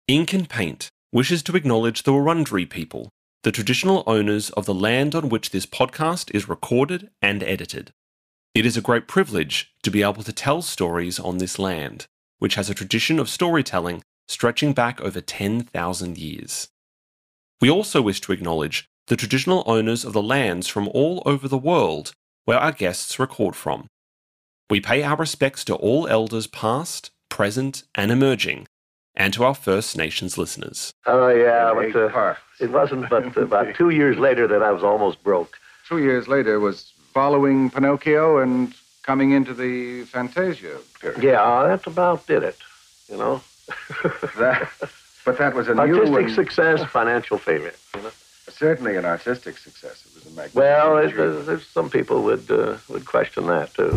Ink and Paint wishes to acknowledge the Wurundjeri people, the traditional owners of the land on which this podcast is recorded and edited. It is a great privilege to be able to tell stories on this land, which has a tradition of storytelling stretching back over 10,000 years. We also wish to acknowledge the traditional owners of the lands from all over the world where our guests record from. We pay our respects to all elders past, present, and emerging, and to our First Nations listeners. Oh, yeah, but it wasn't but about 2 years later that I was almost broke. 2 years later was following Pinocchio and coming into the Fantasia period. Yeah, that's about did it, you know. But that was a new artistic success, financial failure, you know. Certainly an artistic success. It was a magnificent Well, there's some people would question that, too.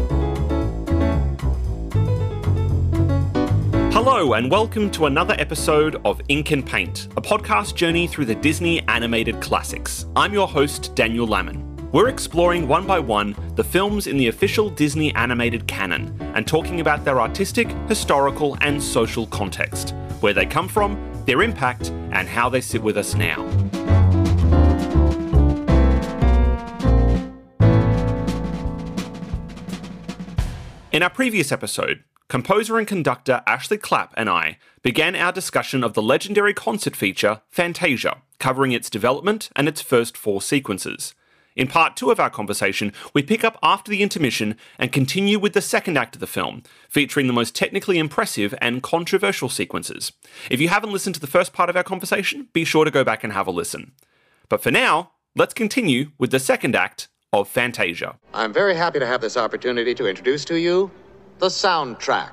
Hello and welcome to another episode of Ink and Paint, a podcast journey through the Disney animated classics. I'm your host, Daniel Lamon. We're exploring one by one the films in the official Disney animated canon and talking about their artistic, historical, and social context, where they come from, their impact, and how they sit with us now. In our previous episode, composer and conductor Ashley Clapp and I began our discussion of the legendary concert feature Fantasia, covering its development and its first 4 sequences. In part 2 of our conversation, we pick up after the intermission and continue with the second act of the film, featuring the most technically impressive and controversial sequences. If you haven't listened to the first part of our conversation, be sure to go back and have a listen. But for now, let's continue with the second act of Fantasia. I'm very happy to have this opportunity to introduce to you the soundtrack.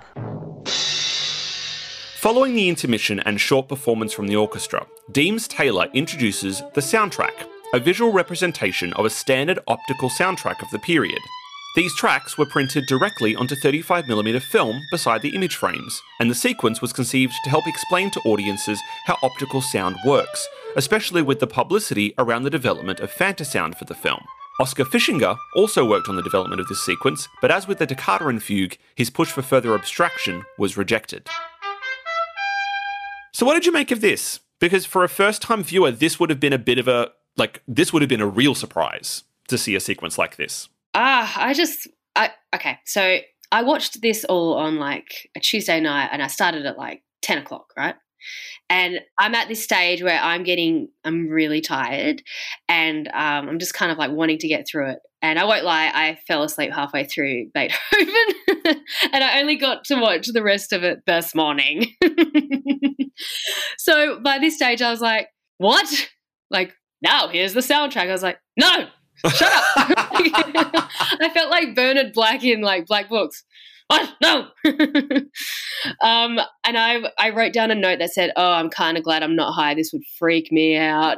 Following the intermission and short performance from the orchestra, Deems Taylor introduces the soundtrack, a visual representation of a standard optical soundtrack of the period. These tracks were printed directly onto 35mm film beside the image frames, and the sequence was conceived to help explain to audiences how optical sound works, especially with the publicity around the development of Fantasound for the film. Oscar Fischinger also worked on the development of this sequence, but as with the Toccata and Fugue, his push for further abstraction was rejected. So what did you make of this? Because for a first-time viewer, this would have been this would have been a real surprise to see a sequence like this. Okay, so I watched this all on like a Tuesday night and I started at like 10 o'clock, right? And I'm at this stage where I'm really tired and I'm just kind of like wanting to get through it. And I won't lie, I fell asleep halfway through Beethoven and I only got to watch the rest of it this morning. So by this stage I was like, what? Like, now here's the soundtrack. I was like, no, shut up. I felt like Bernard Black in like Black Books. What? No. And I wrote down a note that said, oh, I'm kind of glad I'm not high. This would freak me out.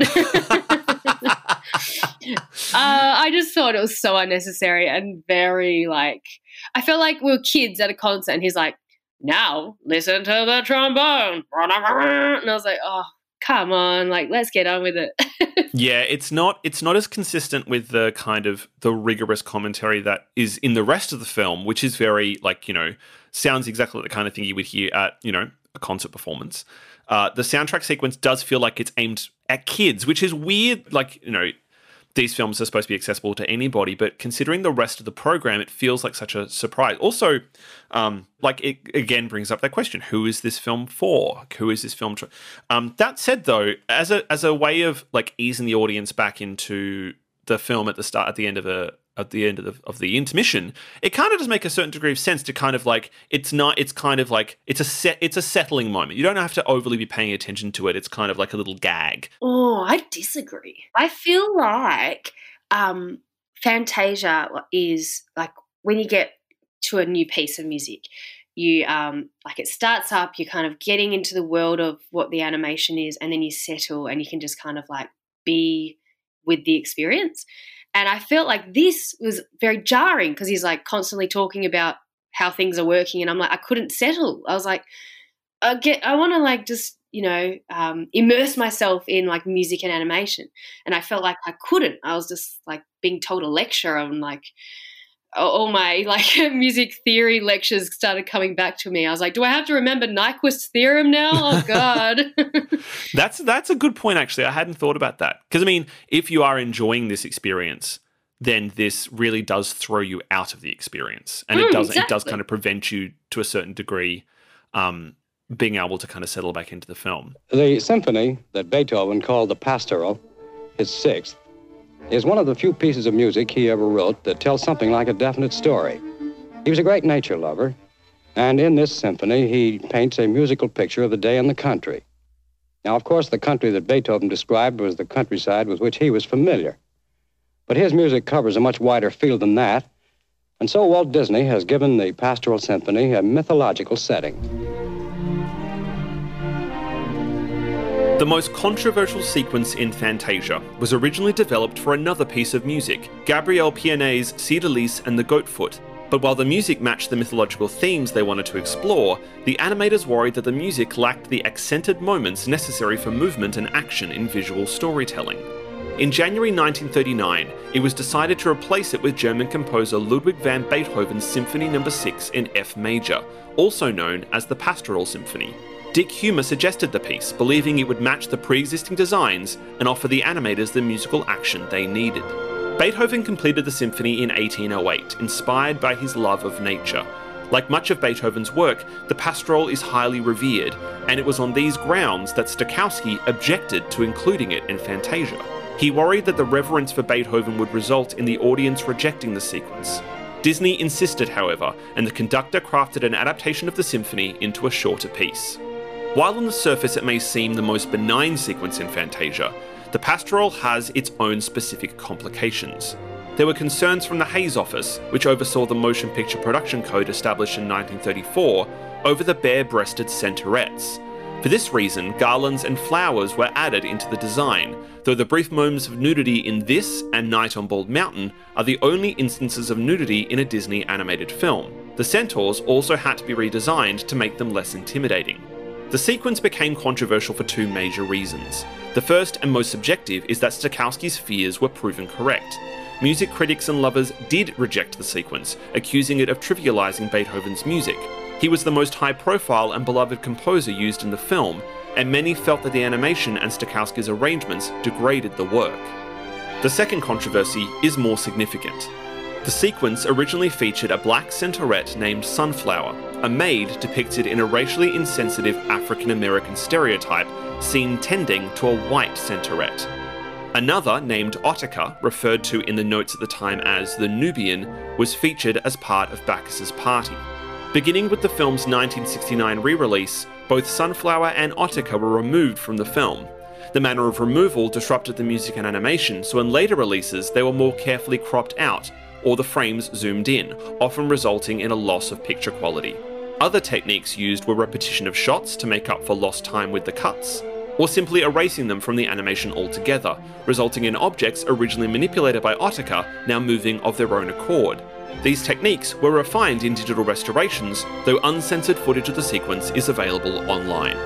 I just thought it was so unnecessary and very like, I felt like we were kids at a concert and he's like, now listen to the trombone. And I was like, oh, come on, like, let's get on with it. Yeah, it's not as consistent with the kind of the rigorous commentary that is in the rest of the film, which is very like, sounds exactly like the kind of thing you would hear at, a concert performance. The soundtrack sequence does feel like it's aimed at kids, which is weird. Like, these films are supposed to be accessible to anybody, but considering the rest of the program, it feels like such a surprise. Also, it again brings up that question: who is this film for? Who is this film? That said, though, as a way of like easing the audience back into the film at the end of the intermission, it kind of does make a certain degree of sense to kind of like it's a settling moment. You don't have to overly be paying attention to it. It's kind of like a little gag. Oh, I disagree. I feel like Fantasia is like when you get to a new piece of music, you like it starts up, you're kind of getting into the world of what the animation is, and then you settle and you can just kind of like be with the experience. And I felt like this was very jarring because he's like constantly talking about how things are working, and I'm like, I couldn't settle. I was like, I want to like just immerse myself in like music and animation, and I felt like I couldn't. I was just like being told a lecture on like all my like music theory lectures started coming back to me. I was like, do I have to remember Nyquist's theorem now? Oh God. That's a good point, actually. I hadn't thought about that. Because, I mean, if you are enjoying this experience, then this really does throw you out of the experience. And it does kind of prevent you to a certain degree being able to kind of settle back into the film. The symphony that Beethoven called the Pastoral, his sixth, is one of the few pieces of music he ever wrote that tells something like a definite story. He was a great nature lover, and in this symphony, he paints a musical picture of the day in the country. Now, of course, the country that Beethoven described was the countryside with which he was familiar. But his music covers a much wider field than that, and so Walt Disney has given the Pastoral Symphony a mythological setting. The most controversial sequence in Fantasia was originally developed for another piece of music, Gabriel Pianet's Cydalise and the Goatfoot. But while the music matched the mythological themes they wanted to explore, the animators worried that the music lacked the accented moments necessary for movement and action in visual storytelling. In January 1939, it was decided to replace it with German composer Ludwig van Beethoven's Symphony No. 6 in F major, also known as the Pastoral Symphony. Dick Humer suggested the piece, believing it would match the pre-existing designs and offer the animators the musical action they needed. Beethoven completed the symphony in 1808, inspired by his love of nature. Like much of Beethoven's work, the Pastoral is highly revered, and it was on these grounds that Stokowski objected to including it in Fantasia. He worried that the reverence for Beethoven would result in the audience rejecting the sequence. Disney insisted, however, and the conductor crafted an adaptation of the symphony into a shorter piece. While on the surface it may seem the most benign sequence in Fantasia, the Pastoral has its own specific complications. There were concerns from the Hays Office, which oversaw the Motion Picture Production Code established in 1934, over the bare-breasted centaurettes. For this reason, garlands and flowers were added into the design, though the brief moments of nudity in this and Night on Bald Mountain are the only instances of nudity in a Disney animated film. The centaurs also had to be redesigned to make them less intimidating. The sequence became controversial for two major reasons. The first and most subjective is that Stokowski's fears were proven correct. Music critics and lovers did reject the sequence, accusing it of trivializing Beethoven's music. He was the most high-profile and beloved composer used in the film, and many felt that the animation and Stokowski's arrangements degraded the work. The second controversy is more significant. The sequence originally featured a black centaurette named Sunflower, a maid depicted in a racially insensitive African-American stereotype seen tending to a white centaurette. Another, named Otica, referred to in the notes at the time as the Nubian, was featured as part of Bacchus's party. Beginning with the film's 1969 re-release, both Sunflower and Otica were removed from the film. The manner of removal disrupted the music and animation, so in later releases they were more carefully cropped out, or the frames zoomed in, often resulting in a loss of picture quality. Other techniques used were repetition of shots to make up for lost time with the cuts, or simply erasing them from the animation altogether, resulting in objects originally manipulated by Otica now moving of their own accord. These techniques were refined in digital restorations, though uncensored footage of the sequence is available online.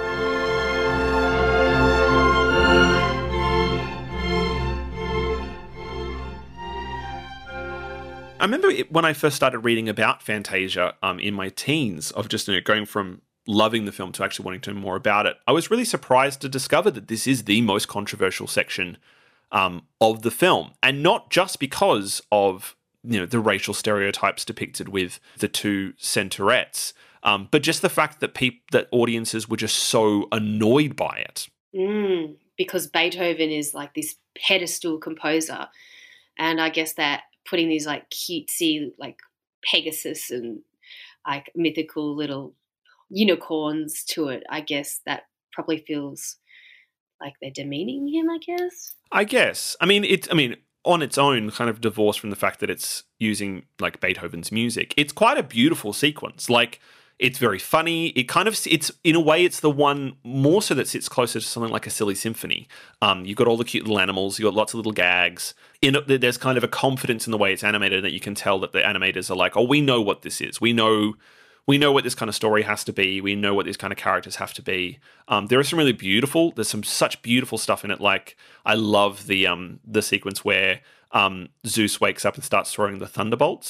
I remember when I first started reading about Fantasia in my teens, of just going from loving the film to actually wanting to know more about it, I was really surprised to discover that this is the most controversial section of the film, and not just because of the racial stereotypes depicted with the two centaurettes, but just the fact that that audiences were just so annoyed by it. Because Beethoven is like this pedestal composer, and I guess that putting these like cutesy like Pegasus and like mythical little unicorns to it, I guess that probably feels like they're demeaning him, I guess. I mean, on its own, kind of divorced from the fact that it's using like Beethoven's music, it's quite a beautiful sequence. Like, it's very funny. It's in a way, it's the one more so that sits closer to something like a silly symphony. You've got all the cute little animals. You've got lots of little gags. There's kind of a confidence in the way it's animated that you can tell that the animators are like, oh, we know what this is. We know what this kind of story has to be. We know what these kind of characters have to be. There's some such beautiful stuff in it. Like, I love the sequence where Zeus wakes up and starts throwing the thunderbolts.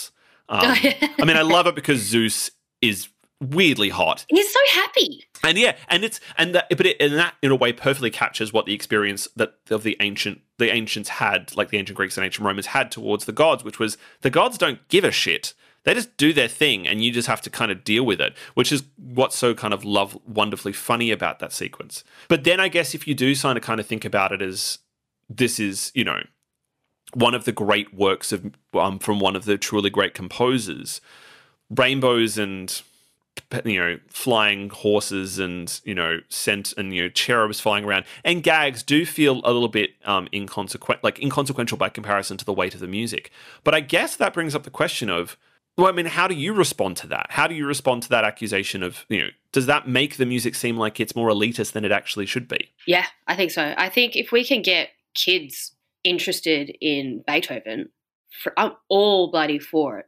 I mean, I love it because Zeus is weirdly hot. He's so happy. And yeah, and that in a way perfectly captures what the experience that of the ancients had, like the ancient Greeks and ancient Romans had towards the gods, which was the gods don't give a shit. They just do their thing, and you just have to kind of deal with it, which is what's so kind of wonderfully funny about that sequence. But then I guess if you do kind of think about it as this is, you know, one of the great works of from one of the truly great composers, rainbows and, you know, flying horses and, you know, scent and, you know, cherubs flying around and gags do feel a little bit inconsequential by comparison to the weight of the music. But I guess that brings up the question of, well, I mean, how do you respond to that? How do you respond to that accusation of, you know, does that make the music seem like it's more elitist than it actually should be? Yeah, I think so. I think if we can get kids interested in Beethoven, I'm all bloody for it.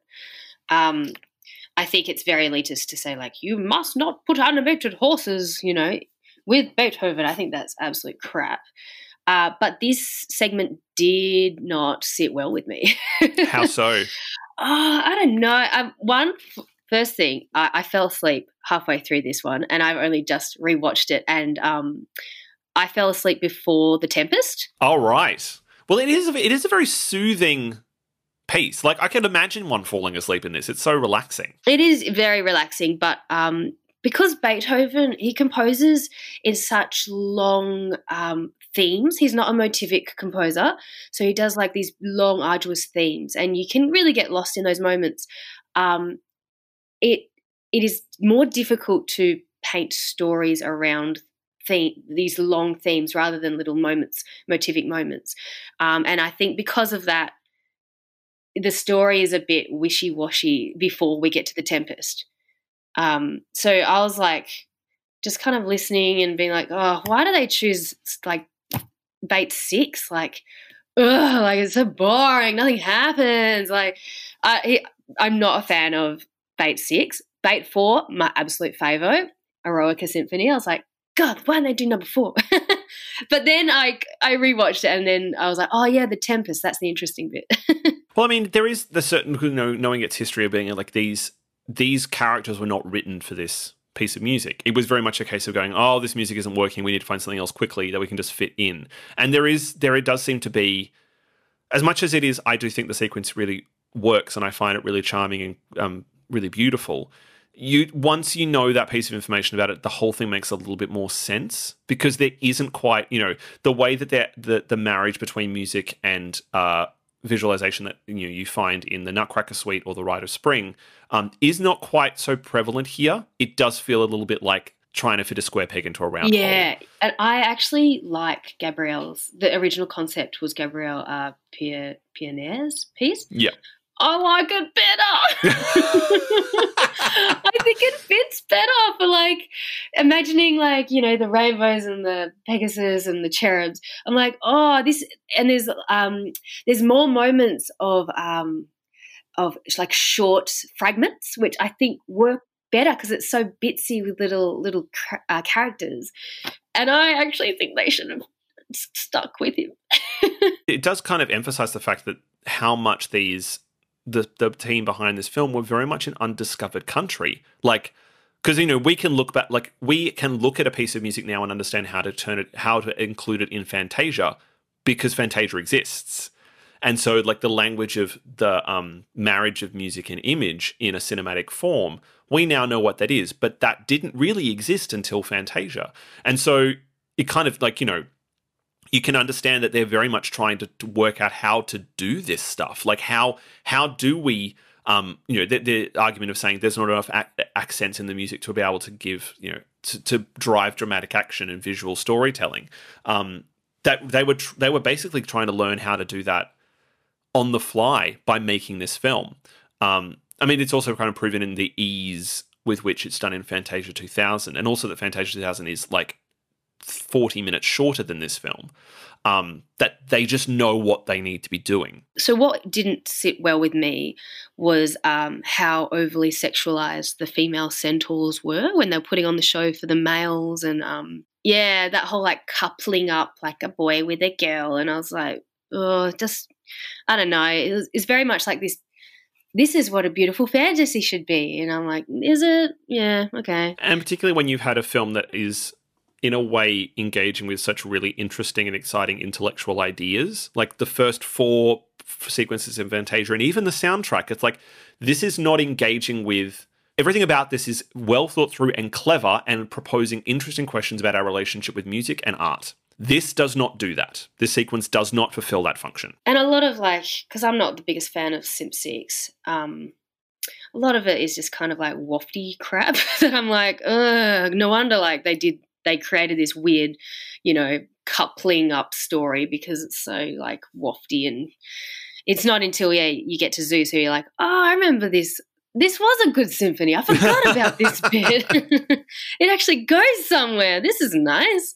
I think it's very elitist to say, like, you must not put animated horses, you know, with Beethoven. I think that's absolute crap. But this segment did not sit well with me. How so? I don't know. First thing, I fell asleep halfway through this one, and I've only just rewatched it, and I fell asleep before The Tempest. Oh, right. Well, it is a very soothing piece. Like, I can imagine one falling asleep in this. It's so relaxing. It is very relaxing, but because Beethoven, he composes in such long themes. He's not a motivic composer, so he does like these long, arduous themes, and you can really get lost in those moments. It is more difficult to paint stories around these long themes rather than little moments, motivic moments. And I think because of that, the story is a bit wishy-washy before we get to The Tempest. So I was like, just kind of listening and being like, oh, why do they choose like Bait 6? Like, ugh, like it's so boring. Nothing happens. Like, I'm not a fan of Bait 6. Bait 4, my absolute favo, Eroica Symphony. I was like, God, why didn't they do number 4? But then I rewatched it, and then I was like, oh yeah, The Tempest. That's the interesting bit. Well, I mean, there is the certain, you know, knowing its history of being like these characters were not written for this piece of music. It was very much a case of going, oh, this music isn't working. We need to find something else quickly that we can just fit in. And it does seem to be, as much as it is, I do think the sequence really works, and I find it really charming and really beautiful. Once you know that piece of information about it, the whole thing makes a little bit more sense, because there isn't quite, you know, the way that the marriage between music and visualization that, you know, you find in the Nutcracker Suite or the Rite of Spring is not quite so prevalent here. It does feel a little bit like trying to fit a square peg into a round hole. Yeah, and I actually like Gabrielle's. The original concept was Gabrielle Pionier's piece. Yeah. I like it better. I think it fits better for, like, imagining, like, you know, the rainbows and the Pegasus and the cherubs. I'm like, oh, this, and there's more moments of like short fragments, which I think work better because it's so bitsy with little characters. And I actually think they should have stuck with him. It does kind of emphasize the fact that how much the team behind this film were very much an undiscovered country. Like, because, you know, we can look back, like, we can look at a piece of music now and understand how to include it in Fantasia, because Fantasia exists. And so, like, the language of the marriage of music and image in a cinematic form, we now know what that is, but that didn't really exist until Fantasia. And so it kind of, like, you know, you can understand that they're very much trying to work out how to do this stuff. Like, how do we, you know, the argument of saying there's not enough accents in the music to be able to give, you know, to drive dramatic action and visual storytelling. That they were basically trying to learn how to do that on the fly by making this film. I mean, it's also kind of proven in the ease with which it's done in Fantasia 2000, and also that Fantasia 2000 is like 40 minutes shorter than this film, that they just know what they need to be doing. So what didn't sit well with me was how overly sexualized the female centaurs were when they were putting on the show for the males, and that whole like coupling up like a boy with a girl, and I was like, oh, just, I don't know, it's very much like this this is what a beautiful fantasy should be. And I'm like, is it? Yeah, okay. And particularly when you've had a film that is, in a way, engaging with such really interesting and exciting intellectual ideas, like the first four sequences in Fantasia and even the soundtrack. It's like, this is not engaging with... Everything about this is well thought through and clever and proposing interesting questions about our relationship with music and art. This does not do that. This sequence does not fulfill that function. And a lot of because I'm not the biggest fan of Simp 6, a lot of it is just kind of like wafty crap that I'm like, ugh, no wonder they created this weird, coupling up story because it's so like wafty, and it's not until you get to Zeus who you're like, oh, I remember this. This was a good symphony. I forgot about this bit. It actually goes somewhere. This is nice.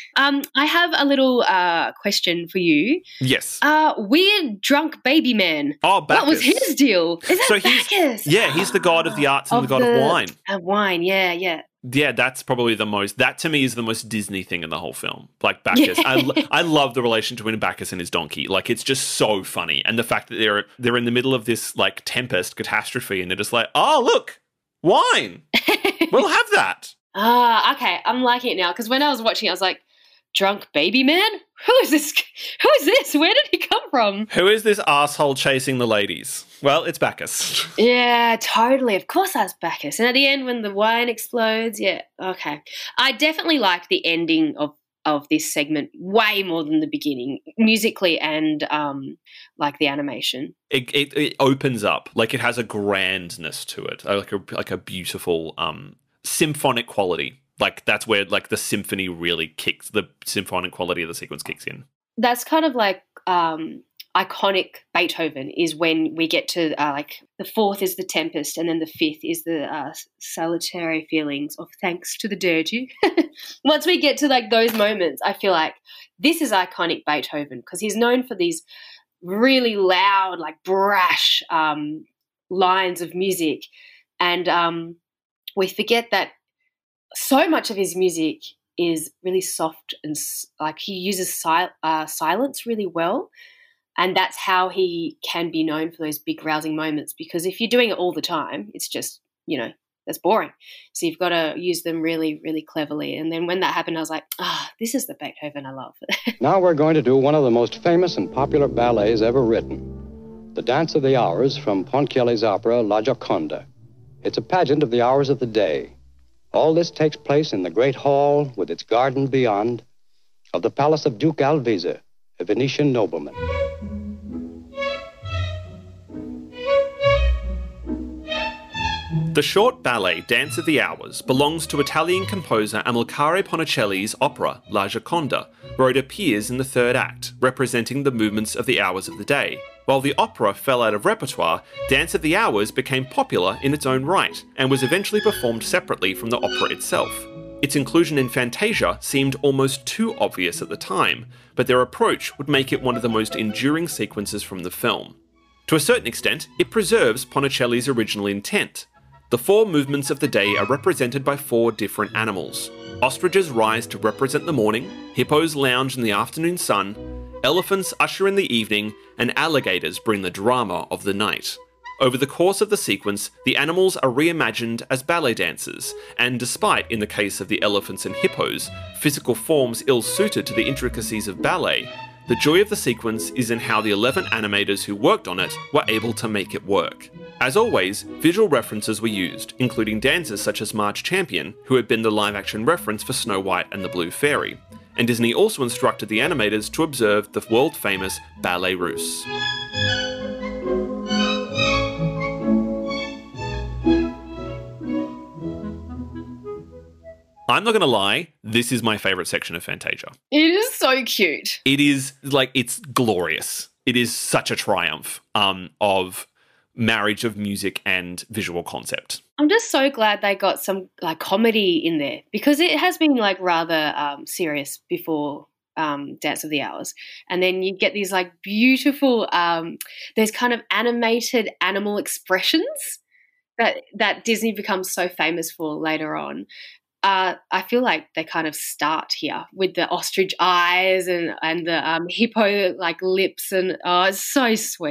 I have a little question for you. Yes. Weird drunk baby man. Oh, Bacchus. What was his deal? Is that Bacchus? He's the god of the arts and the god of wine. Wine, yeah. Yeah, that's probably that to me is the most Disney thing in the whole film. Like Bacchus. Yeah. I love the relation between Bacchus and his donkey. Like, it's just so funny. And the fact that they're in the middle of this like tempest, catastrophe, and they're just like, oh, look, wine. We'll have that. Okay. I'm liking it now. Because when I was watching it, I was like, drunk baby man? Who is this? Who is this? Where did he come from? Who is this asshole chasing the ladies? Well, it's Bacchus. Yeah, totally. Of course that's Bacchus. And at the end when the wine explodes, yeah, okay. I definitely like the ending of this segment way more than the beginning, musically and like the animation. It opens up. Like, it has a grandness to it, like a beautiful symphonic quality. Like, that's where like the symphony really kicks, the symphonic quality of the sequence kicks in. That's kind of like iconic Beethoven is when we get to like the fourth is the Tempest and then the fifth is the salutary feelings of thanks to the dirty. Once we get to like those moments, I feel like this is iconic Beethoven because he's known for these really loud, like brash lines of music. And we forget that so much of his music is really soft and like he uses silence really well, and that's how he can be known for those big rousing moments, because if you're doing it all the time, it's just, that's boring. So you've got to use them really, really cleverly. And then when that happened, I was like, this is the Beethoven I love. Now we're going to do one of the most famous and popular ballets ever written, The Dance of the Hours from Ponchielli's opera La Gioconda. It's a pageant of the hours of the day. All this takes place in the great hall with its garden beyond of the palace of Duke Alvise, a Venetian nobleman. The short ballet Dance of the Hours belongs to Italian composer Amilcare Ponticelli's opera La Gioconda, where it appears in the third act, representing the movements of the hours of the day. While the opera fell out of repertoire, Dance of the Hours became popular in its own right, and was eventually performed separately from the opera itself. Its inclusion in Fantasia seemed almost too obvious at the time, but their approach would make it one of the most enduring sequences from the film. To a certain extent, it preserves Ponticelli's original intent. The four movements of the day are represented by four different animals. Ostriches rise to represent the morning, hippos lounge in the afternoon sun, elephants usher in the evening, and alligators bring the drama of the night. Over the course of the sequence, the animals are reimagined as ballet dancers, and despite, in the case of the elephants and hippos, physical forms ill-suited to the intricacies of ballet, the joy of the sequence is in how the 11 animators who worked on it were able to make it work. As always, visual references were used, including dancers such as Marge Champion, who had been the live-action reference for Snow White and the Blue Fairy, and Disney also instructed the animators to observe the world-famous Ballet Russe. I'm not going to lie, this is my favourite section of Fantasia. It is so cute. It is, like, it's glorious. It is such a triumph of marriage of music and visual concept. I'm just so glad they got some, like, comedy in there, because it has been, like, rather serious before Dance of the Hours. And then you get these, like, beautiful, those kind of animated animal expressions that Disney becomes so famous for later on. I feel like they kind of start here with the ostrich eyes and the hippo like lips, and it's so sweet.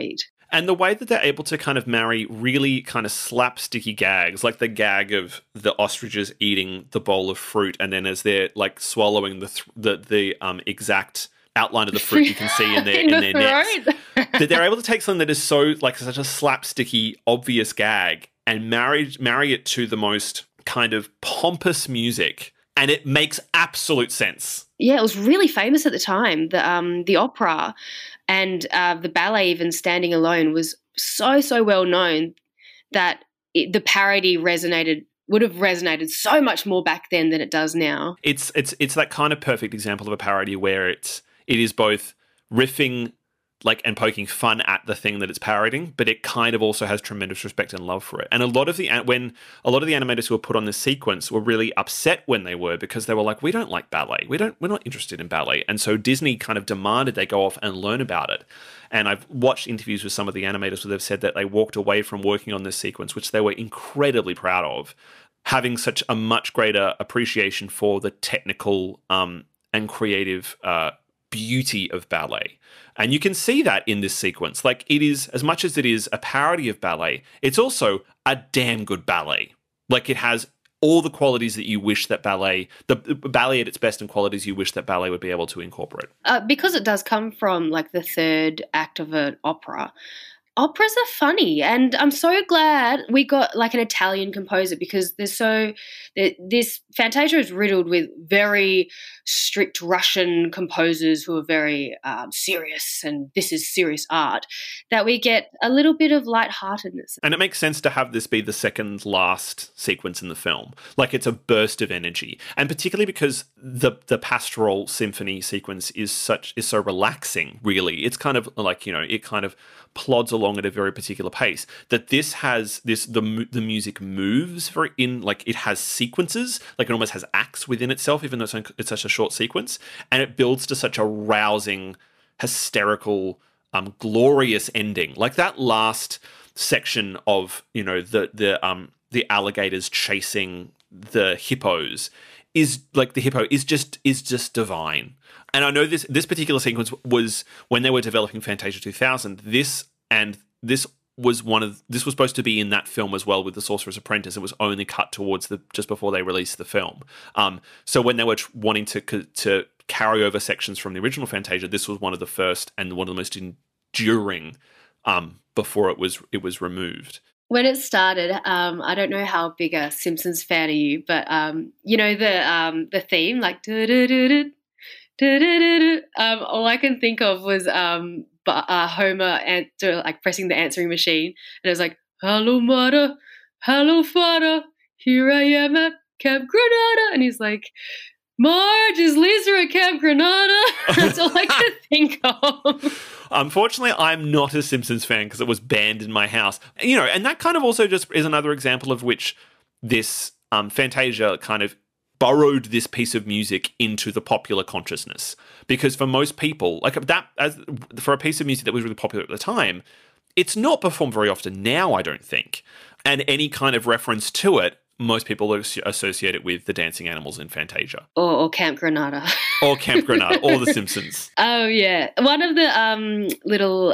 And the way that they're able to kind of marry really kind of slapsticky gags, like the gag of the ostriches eating the bowl of fruit, and then as they're like swallowing the exact outline of the fruit you can see in their necks, that they're able to take something that is so like such a slapsticky, obvious gag and marry it to the most kind of pompous music, and it makes absolute sense. Yeah, it was really famous at the time. The opera and the ballet, even standing alone, was so well known that the parody would have resonated so much more back then than it does now. It's that kind of perfect example of a parody where it is both riffing like and poking fun at the thing that it's parodying, but it kind of also has tremendous respect and love for it. And when a lot of the animators who were put on this sequence were really upset when they were, because they were like, we don't like ballet. We're not interested in ballet. And so Disney kind of demanded they go off and learn about it. And I've watched interviews with some of the animators where they've said that they walked away from working on this sequence, which they were incredibly proud of, having such a much greater appreciation for the technical and creative beauty of ballet. And you can see that in this sequence. Like, it is, as much as it is a parody of ballet, it's also a damn good ballet. Like, it has all the qualities that you wish that the ballet at its best and qualities you wish that ballet would be able to incorporate. Because it does come from like the third act of an opera. Operas are funny, and I'm so glad we got like an Italian composer, because this Fantasia is riddled with very strict Russian composers who are very serious, and this is serious art, that we get a little bit of lightheartedness. And it makes sense to have this be the second last sequence in the film. Like, it's a burst of energy, and particularly because the pastoral symphony sequence is so relaxing. Really, it's kind of like, it kind of plods along at a very particular pace, that this has the music moves it has sequences, like it almost has acts within itself, even though it's such a short sequence, and it builds to such a rousing, hysterical, glorious ending. Like that last section of the alligators chasing the hippos is like, the hippo is just divine. And I know this particular sequence was when they were developing Fantasia 2000. This was supposed to be in that film as well with The Sorcerer's Apprentice. It was only cut towards just before they released the film. So when they were wanting to carry over sections from the original Fantasia, this was one of the first and one of the most enduring before it was removed. When it started, I don't know how big a Simpsons fan are you, but the theme, like all I can think of was Homer like pressing the answering machine, and it was like, "Hello, mother. Hello, father. Here I am at Camp Granada," and he's like, "Marge, is Lisa at Camp Granada?" That's all I could think of. Unfortunately, I'm not a Simpsons fan because it was banned in my house. And that kind of also just is another example of which this Fantasia kind of burrowed this piece of music into the popular consciousness. Because for most people, for a piece of music that was really popular at the time, it's not performed very often now, I don't think. And any kind of reference to it, most people associate it with the dancing animals in Fantasia. Or Camp Granada. Or Camp Granada, or The Simpsons. Oh, yeah. One of the little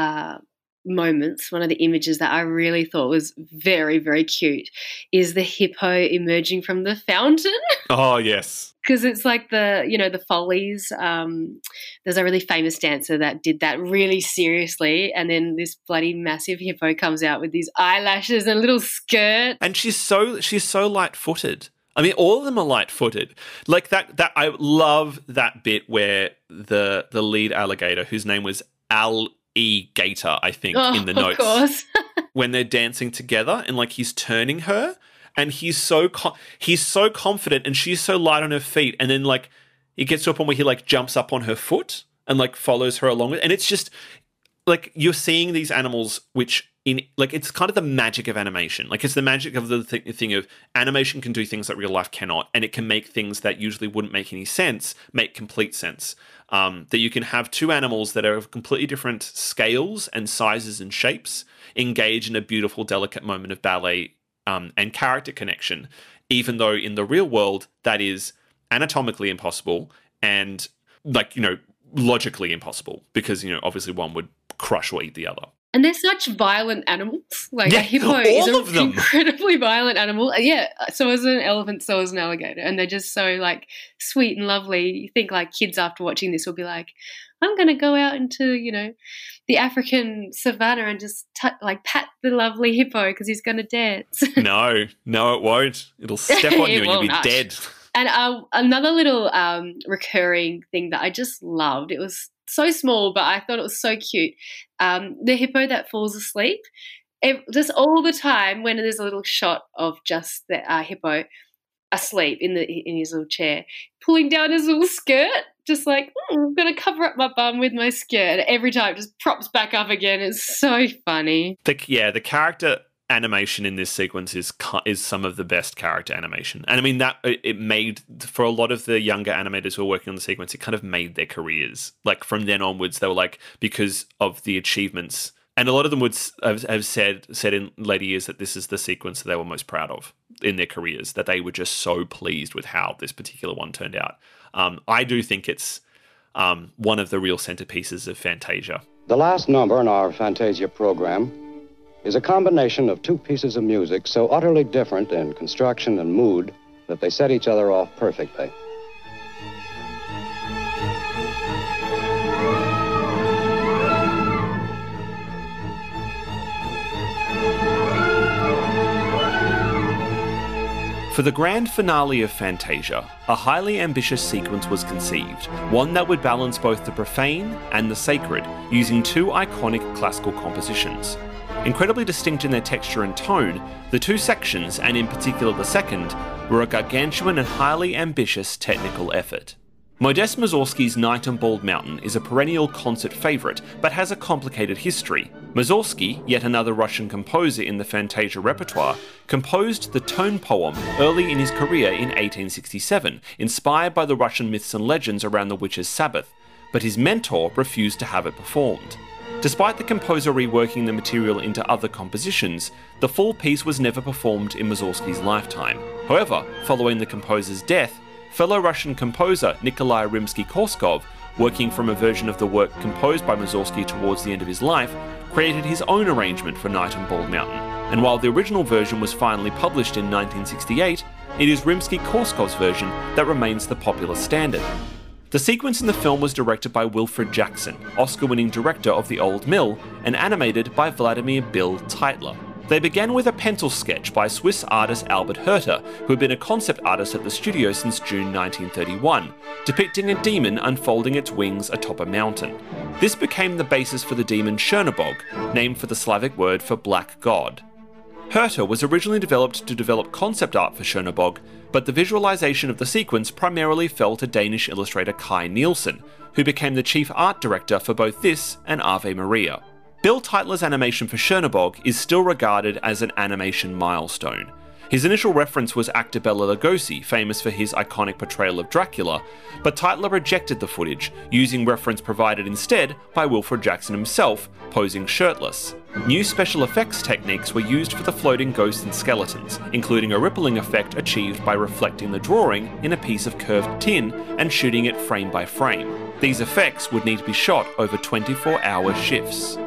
moments, one of the images that I really thought was very, very cute is the hippo emerging from the fountain. Oh, yes. Because it's like the Follies. There's a really famous dancer that did that really seriously, and then this bloody massive hippo comes out with these eyelashes and a little skirt. And she's so light-footed. I mean, all of them are light-footed. Like that I love that bit where the lead alligator, whose name was Al E. Gator, I think, in the notes. Of course. When they're dancing together and like he's turning her, and he's so confident and she's so light on her feet, and then like it gets to a point where he like jumps up on her foot and like follows her along with, and it's just like you're seeing these animals which it's kind of the magic of animation. Like, it's the magic of the thing of animation can do things that real life cannot, and it can make things that usually wouldn't make any sense make complete sense. That you can have two animals that are of completely different scales and sizes and shapes engage in a beautiful, delicate moment of ballet and character connection, even though in the real world that is anatomically impossible and logically impossible, because obviously one would crush or eat the other. And they're such violent animals. Like Yeah, a hippo all is of an them. incredibly violent animal. Yeah, so is an elephant, so is an alligator. And they're just so like sweet and lovely. You think like kids after watching this will be like, I'm going to go out into, the African savannah and just like pat the lovely hippo because he's going to dance. No, it won't. It'll step on you It and you'll will be not. dead. And another little recurring thing that I just loved, it was so small, but I thought it was so cute. The hippo that falls asleep, just all the time when there's a little shot of just the hippo asleep in his little chair, pulling down his little skirt, just like, I'm going to cover up my bum with my skirt. And every time it just props back up again. It's so funny. The character animation in this sequence is some of the best character animation. And I mean, that it made, for a lot of the younger animators who were working on the sequence, it kind of made their careers. Like from then onwards, they were like, because of the achievements. And a lot of them would have said in later years that this is the sequence that they were most proud of in their careers, that they were just so pleased with how this particular one turned out. I do think it's one of the real centerpieces of Fantasia. The last number in our Fantasia program is a combination of two pieces of music so utterly different in construction and mood that they set each other off perfectly. For the grand finale of Fantasia, a highly ambitious sequence was conceived, one that would balance both the profane and the sacred, using two iconic classical compositions. Incredibly distinct in their texture and tone, the two sections, and in particular the second, were a gargantuan and highly ambitious technical effort. Modest Mussorgsky's Night on Bald Mountain is a perennial concert favourite, but has a complicated history. Mussorgsky, yet another Russian composer in the Fantasia repertoire, composed the tone poem early in his career in 1867, inspired by the Russian myths and legends around the witches' Sabbath, but his mentor refused to have it performed. Despite the composer reworking the material into other compositions, the full piece was never performed in Mussorgsky's lifetime. However, following the composer's death, fellow Russian composer Nikolai Rimsky-Korskov, working from a version of the work composed by Mussorgsky towards the end of his life, created his own arrangement for Night on Bald Mountain. And while the original version was finally published in 1968, it is Rimsky-Korskov's version that remains the popular standard. The sequence in the film was directed by Wilfred Jackson, Oscar-winning director of The Old Mill, and animated by Vladimir Bill Tytler. They began with a pencil sketch by Swiss artist Albert Herter, who had been a concept artist at the studio since June 1931, depicting a demon unfolding its wings atop a mountain. This became the basis for the demon Chernobog, named for the Slavic word for black god. Herter was originally developed to develop concept art for Chernobog, but the visualization of the sequence primarily fell to Danish illustrator Kai Nielsen, who became the chief art director for both this and Ave Maria. Bill Tytler's animation for Chernobog is still regarded as an animation milestone. His initial reference was actor Bela Lugosi, famous for his iconic portrayal of Dracula, but Tytler rejected the footage, using reference provided instead by Wilfred Jackson himself, posing shirtless. New special effects techniques were used for the floating ghosts and skeletons, including a rippling effect achieved by reflecting the drawing in a piece of curved tin and shooting it frame by frame. These effects would need to be shot over 24-hour shifts.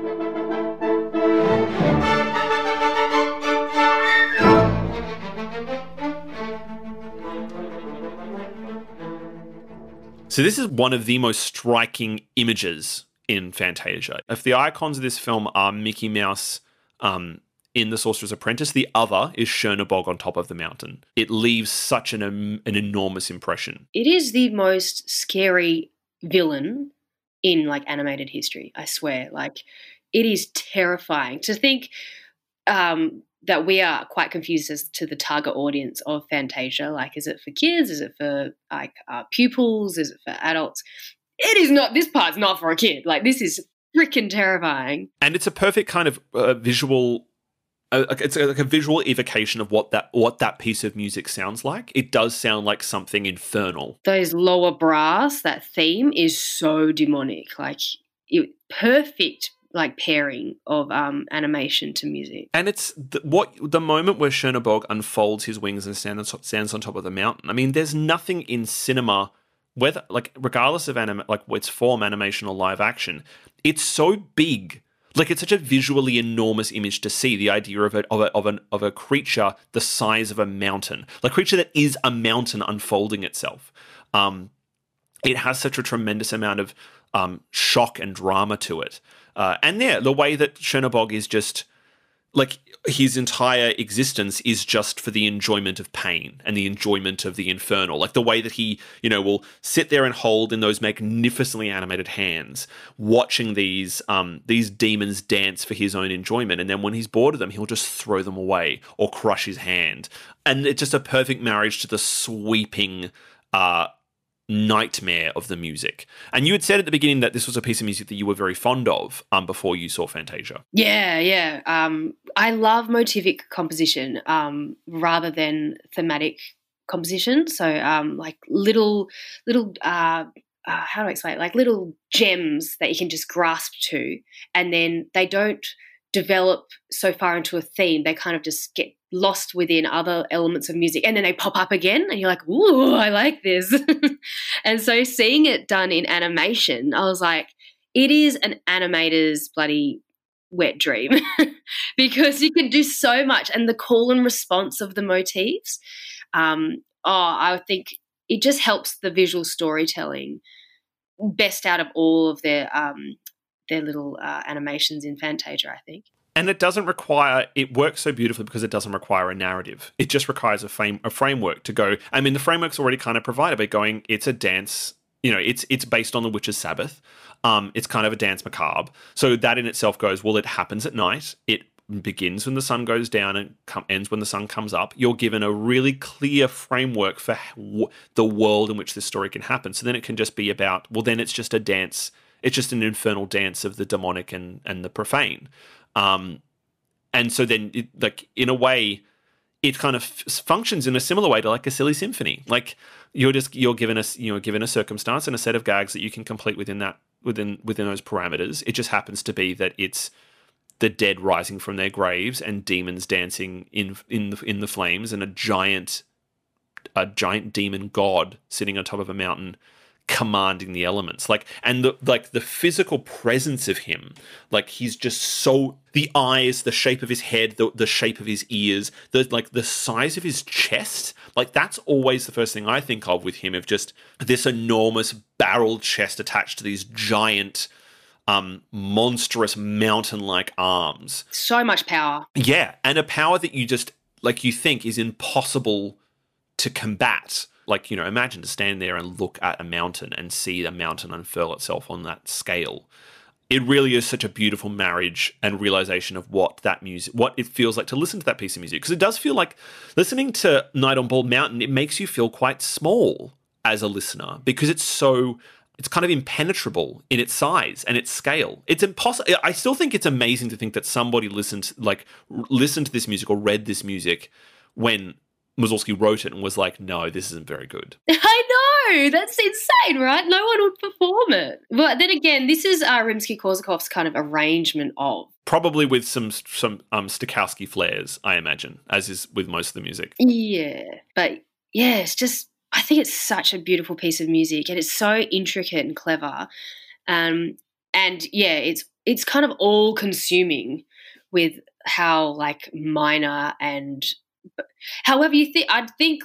So this is one of the most striking images in Fantasia. If the icons of this film are Mickey Mouse in The Sorcerer's Apprentice, the other is Chernobog on top of the mountain. It leaves such an enormous impression. It is the most scary villain in like animated history, I swear. Like, it is terrifying to think that we are quite confused as to the target audience of Fantasia. Like, is it for kids? Is it for like pupils? Is it for adults? It is not. This part's not for a kid. Like, this is freaking terrifying. And it's a perfect kind of visual. It's like a visual evocation of what that piece of music sounds like. It does sound like something infernal. Those lower brass, that theme is so demonic. Like, perfect. Like pairing of animation to music. And it's the moment where Chernobog unfolds his wings and stands on top of the mountain. I mean, there's nothing in cinema, whether like regardless of its form, animation or live action, it's so big Like, it's such a visually enormous image to see, the idea of a creature the size of a mountain, like a creature that is a mountain unfolding itself. It has such a tremendous amount of shock and drama to it. And yeah, the way that Chernobog is just, like, his entire existence is just for the enjoyment of pain and the enjoyment of the infernal. Like, the way that he, will sit there and hold in those magnificently animated hands, watching these demons dance for his own enjoyment. And then when he's bored of them, he'll just throw them away or crush his hand. And it's just a perfect marriage to the sweeping nightmare of the music. And you had said at the beginning that this was a piece of music that you were very fond of before you saw Fantasia. Yeah. I love motivic composition rather than thematic composition. So like little how do I explain it? Like little gems that you can just grasp to, and then they don't develop so far into a theme. They kind of just get lost within other elements of music, and then they pop up again and you're like, ooh, I like this. And so seeing it done in animation, I was like, it is an animator's bloody wet dream because you can do so much, and the call and response of the motifs, I think it just helps the visual storytelling best out of all of their little animations in Fantasia, I think. And it works so beautifully because it doesn't require a narrative. It just requires a framework to go. I mean, the framework's already kind of provided by going, it's a dance, it's based on the Witch's Sabbath. It's kind of a dance macabre. So that in itself goes, well, it happens at night. It begins when the sun goes down and ends when the sun comes up. You're given a really clear framework for the world in which this story can happen. So then it can just be about, well, then it's just a dance. It's just an infernal dance of the demonic and the profane. And so then, in a way, it kind of functions in a similar way to like a silly symphony. Like you're given a circumstance and a set of gags that you can complete within those parameters. It just happens to be that it's the dead rising from their graves and demons dancing in the flames, and a giant demon god sitting on top of a mountain commanding the elements, and the physical presence of him, he's just so, the eyes, the shape of his head, the shape of his ears, the size of his chest, that's always the first thing I think of with him, of just this enormous barreled chest attached to these giant monstrous mountain-like arms. So much power. Yeah, and a power that you just you think is impossible to combat. Imagine to stand there and look at a mountain and see the mountain unfurl itself on that scale. It really is such a beautiful marriage and realization of what it feels like to listen to that piece of music. Because it does feel like listening to Night on Bald Mountain, it makes you feel quite small as a listener because it's kind of impenetrable in its size and its scale. It's impossible. I still think it's amazing to think that somebody listened to this music or read this music when Mussorgsky wrote it and was like, no, this isn't very good. I know, that's insane, right? No one would perform it. But then again, this is Rimsky-Korsakov's kind of arrangement of. Probably with some Stokowski flares, I imagine, as is with most of the music. Yeah, but yeah, it's just, I think it's such a beautiful piece of music, and it's so intricate and clever. And yeah, it's kind of all consuming with how minor and. However, I'd think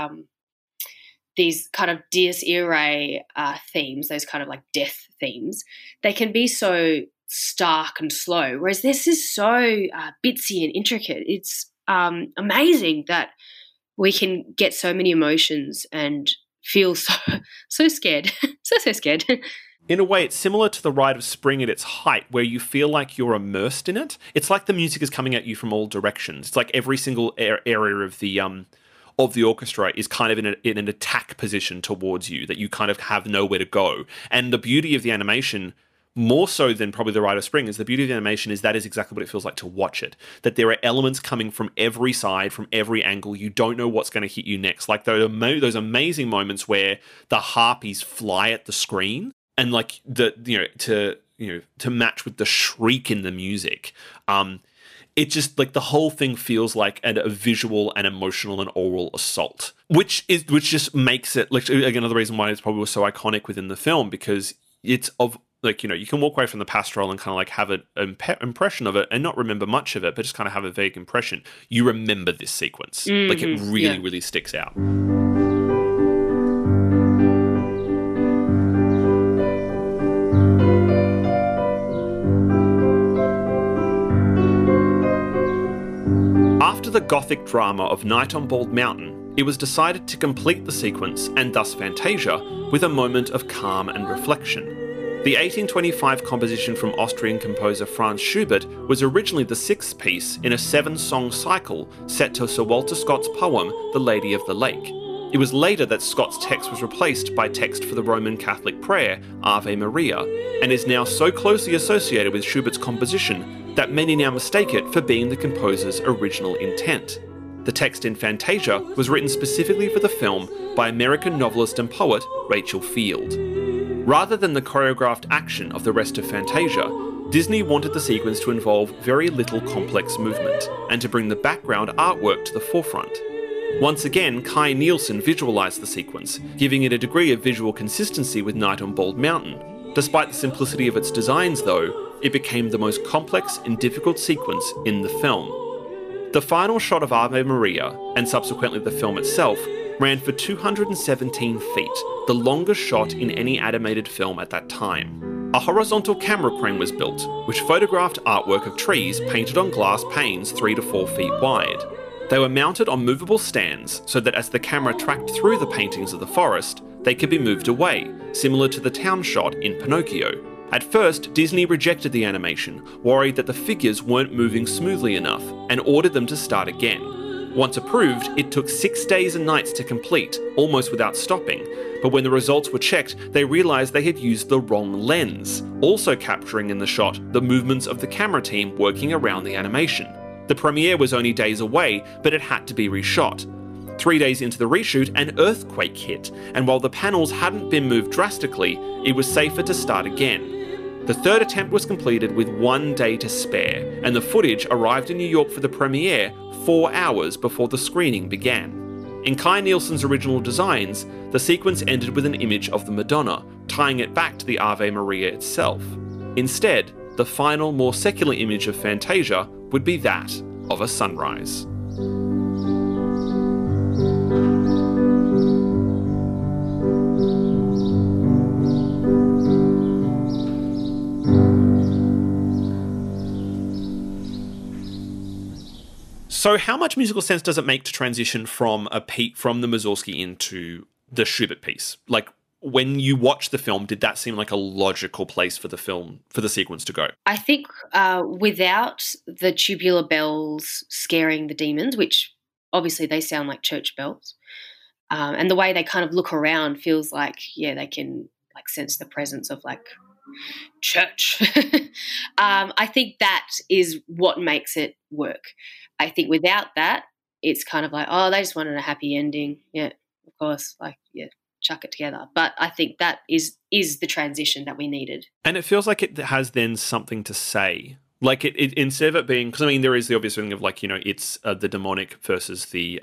these kind of Dies Irae themes, those kind of death themes, they can be so stark and slow, whereas this is so bitsy and intricate. It's amazing that we can get so many emotions and feel so scared, so scared. In a way, it's similar to the Rite of Spring at its height, where you feel like you're immersed in it. It's like the music is coming at you from all directions. It's like every single area of the orchestra is kind of in an attack position towards you, that you kind of have nowhere to go. And the beauty of the animation, more so than probably the Rite of Spring, is the beauty of the animation is that is exactly what it feels like to watch it. That there are elements coming from every side, from every angle. You don't know what's going to hit you next. Like those amazing moments where the harpies fly at the screen. And to match with the shriek in the music, it just the whole thing feels like a visual and emotional and oral assault, which just makes it again another reason why it's probably so iconic within the film, because it's of like, you know, you can walk away from the pastoral and kind of like have an impression of it and not remember much of it, but just kind of have a vague impression. You remember this sequence. Like, it really, really sticks out. After the Gothic drama of Night on Bald Mountain, it was decided to complete the sequence, and thus Fantasia, with a moment of calm and reflection. The 1825 composition from Austrian composer Franz Schubert was originally the sixth piece in a 7-song cycle set to Sir Walter Scott's poem, The Lady of the Lake. It was later that Scott's text was replaced by text for the Roman Catholic prayer, Ave Maria, and is now so closely associated with Schubert's composition that many now mistake it for being the composer's original intent. The text in Fantasia was written specifically for the film by American novelist and poet Rachel Field. Rather than the choreographed action of the rest of Fantasia, Disney wanted the sequence to involve very little complex movement, and to bring the background artwork to the forefront. Once again, Kai Nielsen visualised the sequence, giving it a degree of visual consistency with Night on Bald Mountain. Despite the simplicity of its designs, though, it became the most complex and difficult sequence in the film. The final shot of Ave Maria, and subsequently the film itself, ran for 217 feet, the longest shot in any animated film at that time. A horizontal camera crane was built, which photographed artwork of trees painted on glass panes 3 to 4 feet wide. They were mounted on movable stands so that as the camera tracked through the paintings of the forest, they could be moved away, similar to the town shot in Pinocchio. At first, Disney rejected the animation, worried that the figures weren't moving smoothly enough, and ordered them to start again. Once approved, it took 6 days and nights to complete, almost without stopping, but when the results were checked, they realised they had used the wrong lens, also capturing in the shot the movements of the camera team working around the animation. The premiere was only days away, but it had to be reshot. 3 days into the reshoot, an earthquake hit, and while the panels hadn't been moved drastically, it was safer to start again. The third attempt was completed with 1 day to spare, and the footage arrived in New York for the premiere 4 hours before the screening began. In Kai Nielsen's original designs, the sequence ended with an image of the Madonna, tying it back to the Ave Maria itself. Instead, the final, more secular image of Fantasia would be that of a sunrise. So how much musical sense does it make to transition from from the Mussorgsky into the Schubert piece? Like, when you watch the film, did that seem like a logical place for the film, for the sequence to go? I think without the tubular bells scaring the demons, which obviously they sound like church bells, and the way they kind of look around feels like, yeah, they can like sense the presence of like church. I think that is what makes it work. I think without that, it's kind of like, oh, they just wanted a happy ending. Yeah, of course, like, yeah, chuck it together. But I think that is the transition that we needed. And it feels like it has then something to say. Like, it instead of it being, because I mean, there is the obvious thing of like, you know, it's the demonic versus the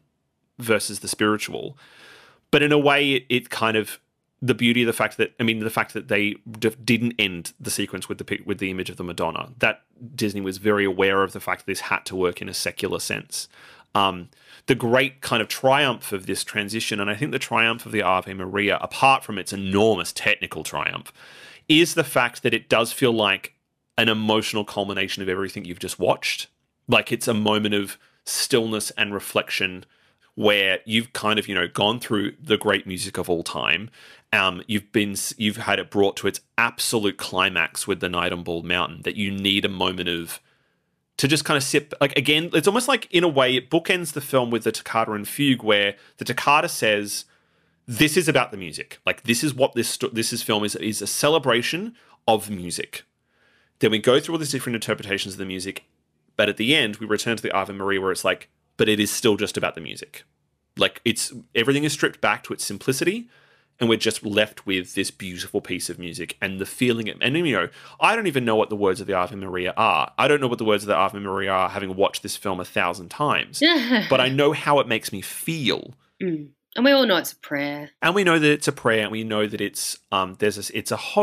spiritual. But in a way, it kind of, the beauty of the fact that they didn't end the sequence with the image of the Madonna, that Disney was very aware of the fact that this had to work in a secular sense. The great kind of triumph of this transition, and I think the triumph of the Ave Maria, apart from its enormous technical triumph, is the fact that it does feel like an emotional culmination of everything you've just watched. Like, it's a moment of stillness and reflection where you've kind of, you know, gone through the great music of all time. You've had it brought to its absolute climax with the Night on Bald Mountain, that you need a moment to just kind of sit, like, again, it's almost like, in a way, it bookends the film with the Toccata and Fugue, where the Toccata says, this is about the music. Like, this is what this film is a celebration of music. Then we go through all these different interpretations of the music, but at the end, we return to the Ave Maria, where it's like, but it is still just about the music. Like, everything is stripped back to its simplicity, and we're just left with this beautiful piece of music and the feeling. And, you know, I don't even know what the words of the Ave Maria are. I don't know what the words of the Ave Maria are, having watched this film 1,000 times. But I know how it makes me feel. Mm. And we all know it's a prayer. And we know that it's a prayer, and we know that it's it's a hope.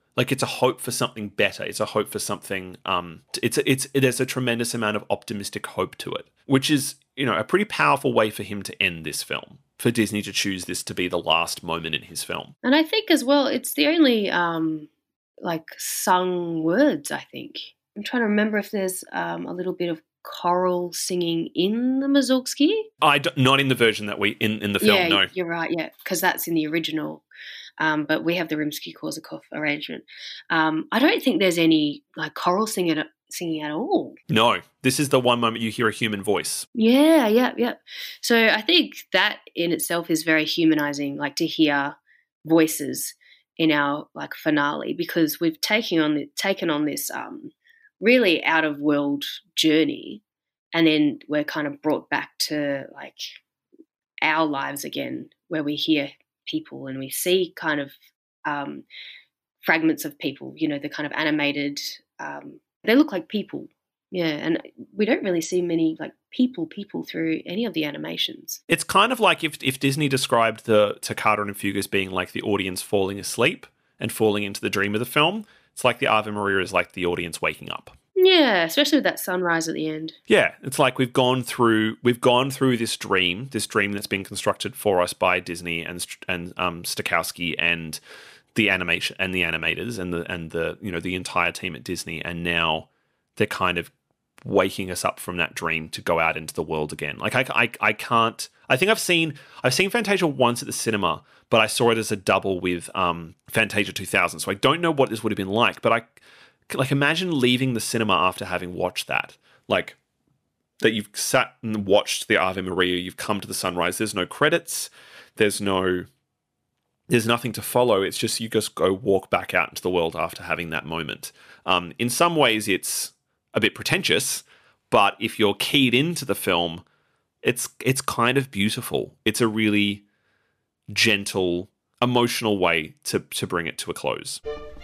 Like it's a hope for something better. It's a hope for something. There's a tremendous amount of optimistic hope to it, which is, you know, a pretty powerful way for him to end this film. For Disney to choose this to be the last moment in his film. And I think as well, it's the only like sung words. I think I'm trying to remember if there's a little bit of choral singing in the Mussorgsky. Not in the version that we in the film. Yeah, no, you're right. Yeah, because that's in the original. But we have the Rimsky-Korsakov arrangement. I don't think there's any like choral singing at all. No, this is the one moment you hear a human voice. Yeah. So I think that in itself is very humanizing, like to hear voices in our like finale, because we've taken on this really out of world journey, and then we're kind of brought back to like our lives again, where we hear people and we see kind of fragments of people, you know, the kind of animated, they look like people. Yeah, and we don't really see many like people through any of the animations. It's kind of like if Disney described the Toccata and Fugue as being like the audience falling asleep and falling into the dream of the film. It's like the Ave Maria is like the audience waking up. Yeah, especially with that sunrise at the end. Yeah, it's like we've gone through this dream that's been constructed for us by Disney and Stokowski and the animation and the animators and the you know, the entire team at Disney, and now they're kind of waking us up from that dream to go out into the world again. Like I can't. I think I've seen Fantasia once at the cinema, but I saw it as a double with Fantasia 2000. So I don't know what this would have been like, but I like imagine leaving the cinema after having watched that. Like that you've sat and watched the Ave Maria, you've come to the sunrise. There's no credits. There's nothing to follow. It's just you just go walk back out into the world after having that moment. In some ways, it's a bit pretentious, but if you're keyed into the film, it's kind of beautiful. It's a really gentle, emotional way to bring it to a close.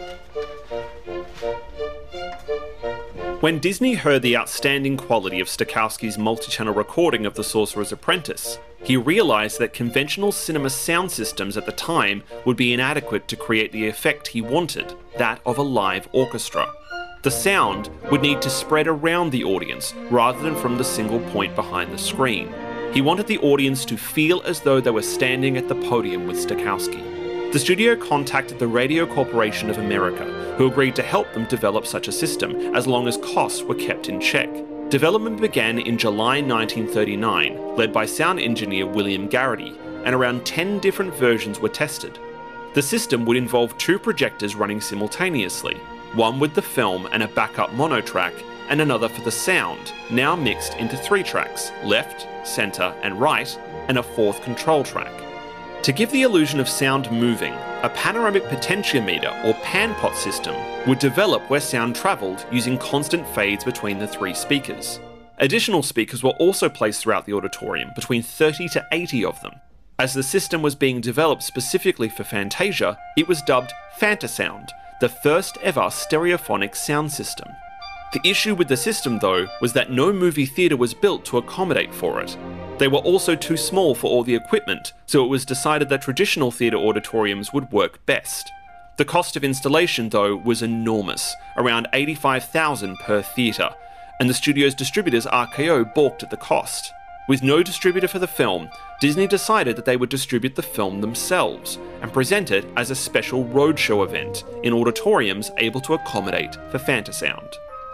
When Disney heard the outstanding quality of Stokowski's multi-channel recording of The Sorcerer's Apprentice, he realised that conventional cinema sound systems at the time would be inadequate to create the effect he wanted, that of a live orchestra. The sound would need to spread around the audience rather than from the single point behind the screen. He wanted the audience to feel as though they were standing at the podium with Stokowski. The studio contacted the Radio Corporation of America, who agreed to help them develop such a system, as long as costs were kept in check. Development began in July 1939, led by sound engineer William Garrity, and around 10 different versions were tested. The system would involve 2 projectors running simultaneously, one with the film and a backup mono track, and another for the sound, now mixed into 3 tracks, left, centre and right, and a 4th control track. To give the illusion of sound moving, a panoramic potentiometer or panpot system would develop where sound travelled using constant fades between the 3 speakers. Additional speakers were also placed throughout the auditorium, between 30 to 80 of them. As the system was being developed specifically for Fantasia, it was dubbed Fantasound, the first ever stereophonic sound system. The issue with the system, though, was that no movie theatre was built to accommodate for it. They were also too small for all the equipment, so it was decided that traditional theatre auditoriums would work best. The cost of installation, though, was enormous, around $85,000 per theatre, and the studio's distributors RKO balked at the cost. With no distributor for the film, Disney decided that they would distribute the film themselves and present it as a special roadshow event in auditoriums able to accommodate for Fantasound.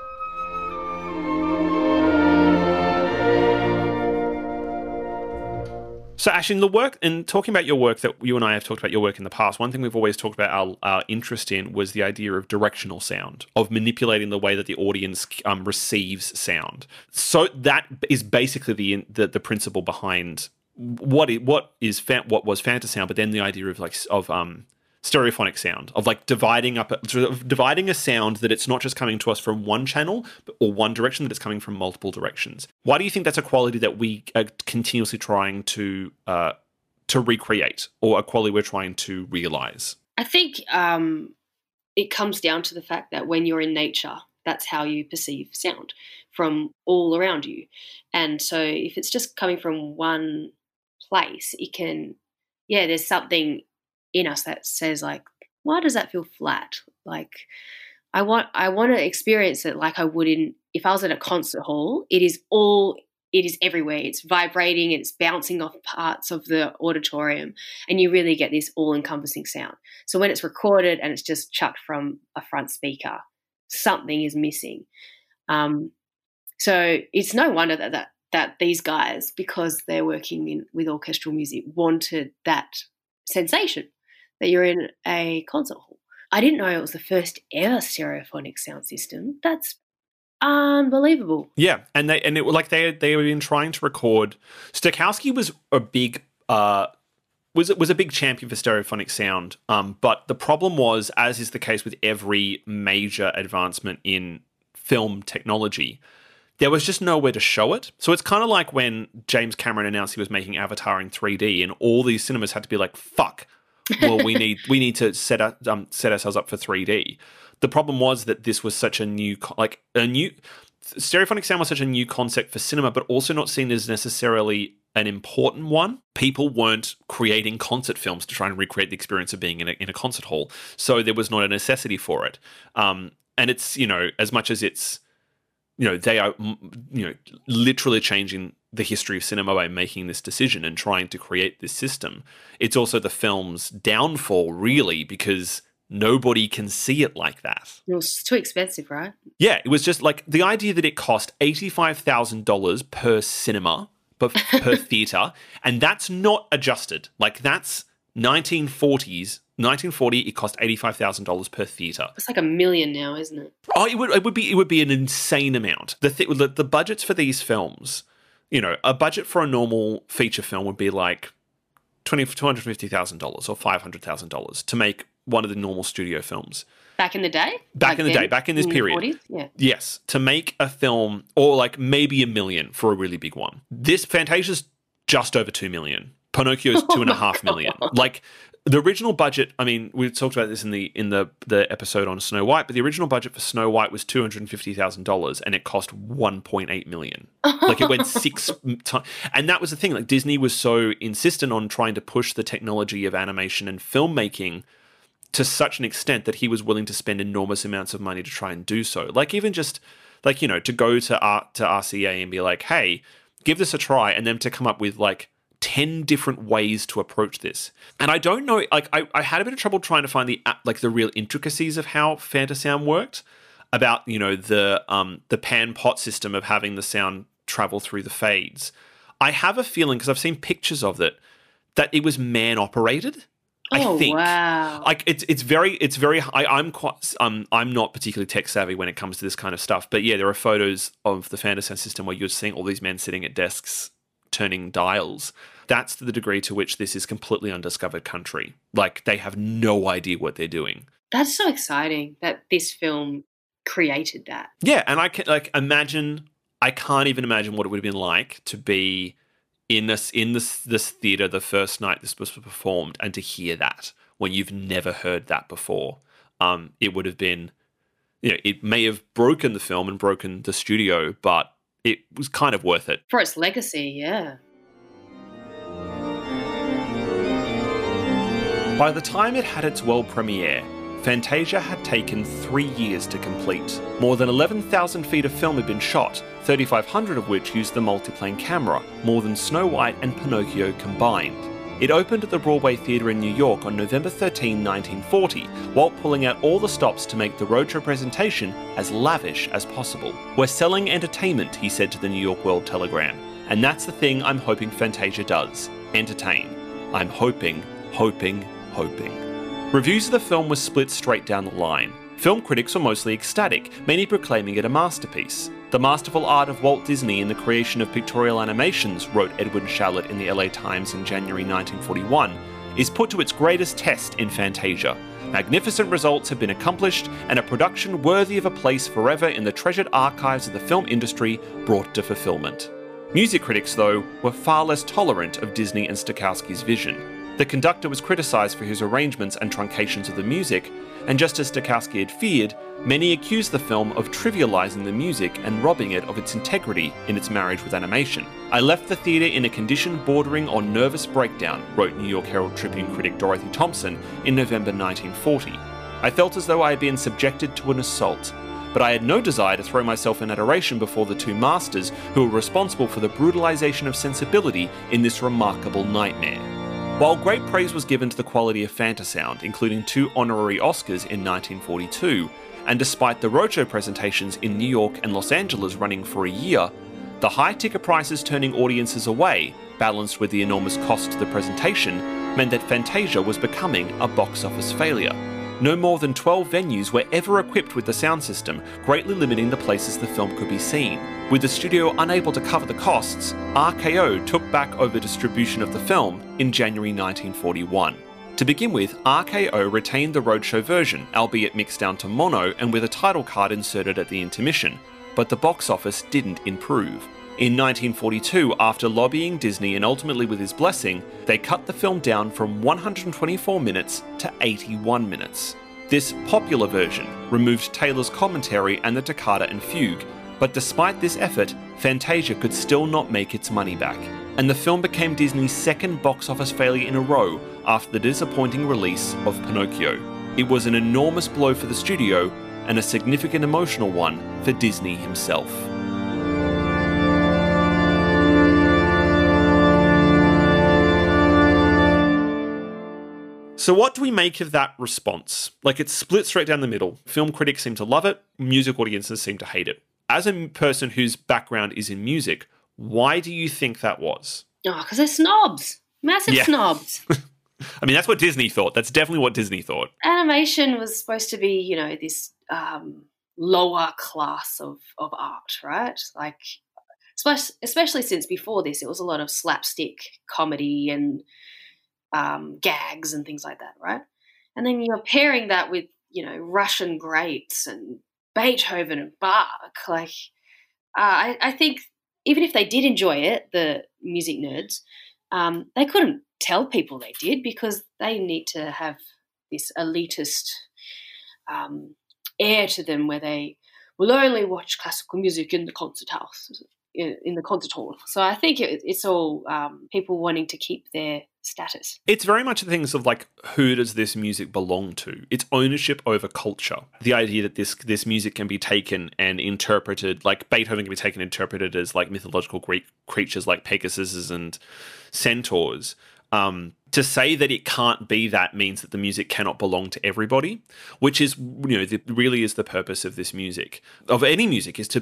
So, Ash, in the work, and talking about your work that you and I have talked about your work in the past, one thing we've always talked about our interest in was the idea of directional sound, of manipulating the way that the audience receives sound. So that is basically the principle behind what was Fantasound, but then the idea of stereophonic sound, of like dividing a sound that it's not just coming to us from one channel or one direction, that it's coming from multiple directions. Why do you think that's a quality that we are continuously trying to recreate, or a quality we're trying to realize? I think it comes down to the fact that when you're in nature, that's how you perceive sound from all around you. And so if it's just coming from one place, there's something in us that says like, why does that feel flat? Like, I want to experience it like I would if I was at a concert hall. It is everywhere. It's vibrating, it's bouncing off parts of the auditorium, and you really get this all-encompassing sound. So when it's recorded and it's just chucked from a front speaker, something is missing. So it's no wonder that these guys, because they're working with orchestral music, wanted that sensation that you're in a concert hall. I didn't know it was the first ever stereophonic sound system. That's unbelievable. Yeah, and they had been trying to record. Stokowski was a big was a big champion for stereophonic sound. But the problem was, as is the case with every major advancement in film technology, there was just nowhere to show it. So it's kind of like when James Cameron announced he was making Avatar in 3D, and all these cinemas had to be like, "Fuck, well, we need to set ourselves up for 3D." The problem was that this was such a new stereophonic sound was such a new concept for cinema, but also not seen as necessarily an important one. People weren't creating concert films to try and recreate the experience of being in a concert hall, so there was not a necessity for it. And it's, as much as it's, they are, literally changing the history of cinema by making this decision and trying to create this system. It's also the film's downfall, really, because nobody can see it like that. It was too expensive, right? Yeah, it was just like the idea that it cost $85,000 per cinema, but per theatre, and that's not adjusted. Like, that's 1940, it cost $85,000 per theatre. It's like $1 million now, isn't it? Oh, it would be an insane amount. The budgets for these films, a budget for a normal feature film would be like $250,000 or $500,000 to make one of the normal studio films. Back in the day? Back in this period. 40s? Yeah. Yes, to make a film, or like maybe $1 million for a really big one. This Fantasia's just over $2 million. Pinocchio's $2.5 million. Like, the original budget, I mean, we talked about this in the episode on Snow White, but the original budget for Snow White was $250,000 and it cost $1.8 million. Like, it went 6 times. And that was the thing. Like, Disney was so insistent on trying to push the technology of animation and filmmaking to such an extent that he was willing to spend enormous amounts of money to try and do so. Like, even just, like, to go to RCA and be like, hey, give this a try, and then to come up with, like, 10 different ways to approach this. And I don't know, like, I had a bit of trouble trying to find the real intricacies of how Fantasound worked, about, the pan pot system of having the sound travel through the fades. I have a feeling, because I've seen pictures of it, that it was man operated. I think. Wow. Like, it's very. I'm not particularly tech savvy when it comes to this kind of stuff, but yeah, there are photos of the Fantasound system where you're seeing all these men sitting at desks turning dials. That's the degree to which this is completely undiscovered country. Like, they have no idea what they're doing. That's so exciting that this film created that. Yeah, and I can imagine. I can't even imagine what it would have been like to be in this theatre the first night this was performed, and to hear that when you've never heard that before. It would have been, it may have broken the film and broken the studio, but it was kind of worth it. For its legacy, yeah. By the time it had its world premiere, Fantasia had taken 3 years to complete. More than 11,000 feet of film had been shot, 3,500 of which used the multiplane camera, more than Snow White and Pinocchio combined. It opened at the Broadway Theatre in New York on November 13, 1940, while pulling out all the stops to make the roadshow presentation as lavish as possible. "We're selling entertainment," he said to the New York World Telegram, "and that's the thing I'm hoping Fantasia does. Entertain. I'm hoping. Reviews of the film were split straight down the line. Film critics were mostly ecstatic, many proclaiming it a masterpiece. "The masterful art of Walt Disney in the creation of pictorial animations," wrote Edwin Charlotte in the LA Times in January 1941, "is put to its greatest test in Fantasia. Magnificent results have been accomplished, and a production worthy of a place forever in the treasured archives of the film industry brought to fulfillment." Music critics, though, were far less tolerant of Disney and Stokowski's vision. The conductor was criticised for his arrangements and truncations of the music, and just as Stokowski had feared, many accused the film of trivialising the music and robbing it of its integrity in its marriage with animation. I left the theatre in a condition bordering on nervous breakdown, wrote New York Herald Tribune critic Dorothy Thompson in November 1940. I felt as though I had been subjected to an assault, but I had no desire to throw myself in adoration before the two masters who were responsible for the brutalisation of sensibility in this remarkable nightmare. While great praise was given to the quality of Fantasound, including 2 honorary Oscars in 1942, and despite the roadshow presentations in New York and Los Angeles running for a year, the high ticket prices turning audiences away, balanced with the enormous cost to the presentation, meant that Fantasia was becoming a box office failure. No more than 12 venues were ever equipped with the sound system, greatly limiting the places the film could be seen. With the studio unable to cover the costs, RKO took back over distribution of the film in January 1941. To begin with, RKO retained the roadshow version, albeit mixed down to mono and with a title card inserted at the intermission, but the box office didn't improve. In 1942, after lobbying Disney and ultimately with his blessing, they cut the film down from 124 minutes to 81 minutes. This popular version removed Taylor's commentary and the toccata and fugue, but despite this effort, Fantasia could still not make its money back, and the film became Disney's second box office failure in a row after the disappointing release of Pinocchio. It was an enormous blow for the studio and a significant emotional one for Disney himself. So what do we make of that response? Like, it's split straight down the middle. Film critics seem to love it, music audiences seem to hate it. As a person whose background is in music, why do you think that was? Oh, because they're snobs. Massive snobs. I mean, that's what Disney thought. That's definitely what Disney thought. Animation was supposed to be, you know, this lower class of art, right? Like, especially since before this, it was a lot of slapstick comedy and gags and things like that, right? And then you're pairing that with, you know, Russian greats and Beethoven and Bach. Like, I think even if they did enjoy it, the music nerds, they couldn't tell people they did because they need to have this elitist air to them where they will only watch classical music in the concert house, in the concert hall. So I think it's all people wanting to keep their status. It's very much the things of like, who does this music belong to? It's ownership over culture. The idea that this music can be taken and interpreted, like Beethoven can be taken and interpreted as like mythological Greek creatures like Pegasuses and centaurs. To say that it can't be that means that the music cannot belong to everybody, which is, you know, really is the purpose of this music, of any music, is to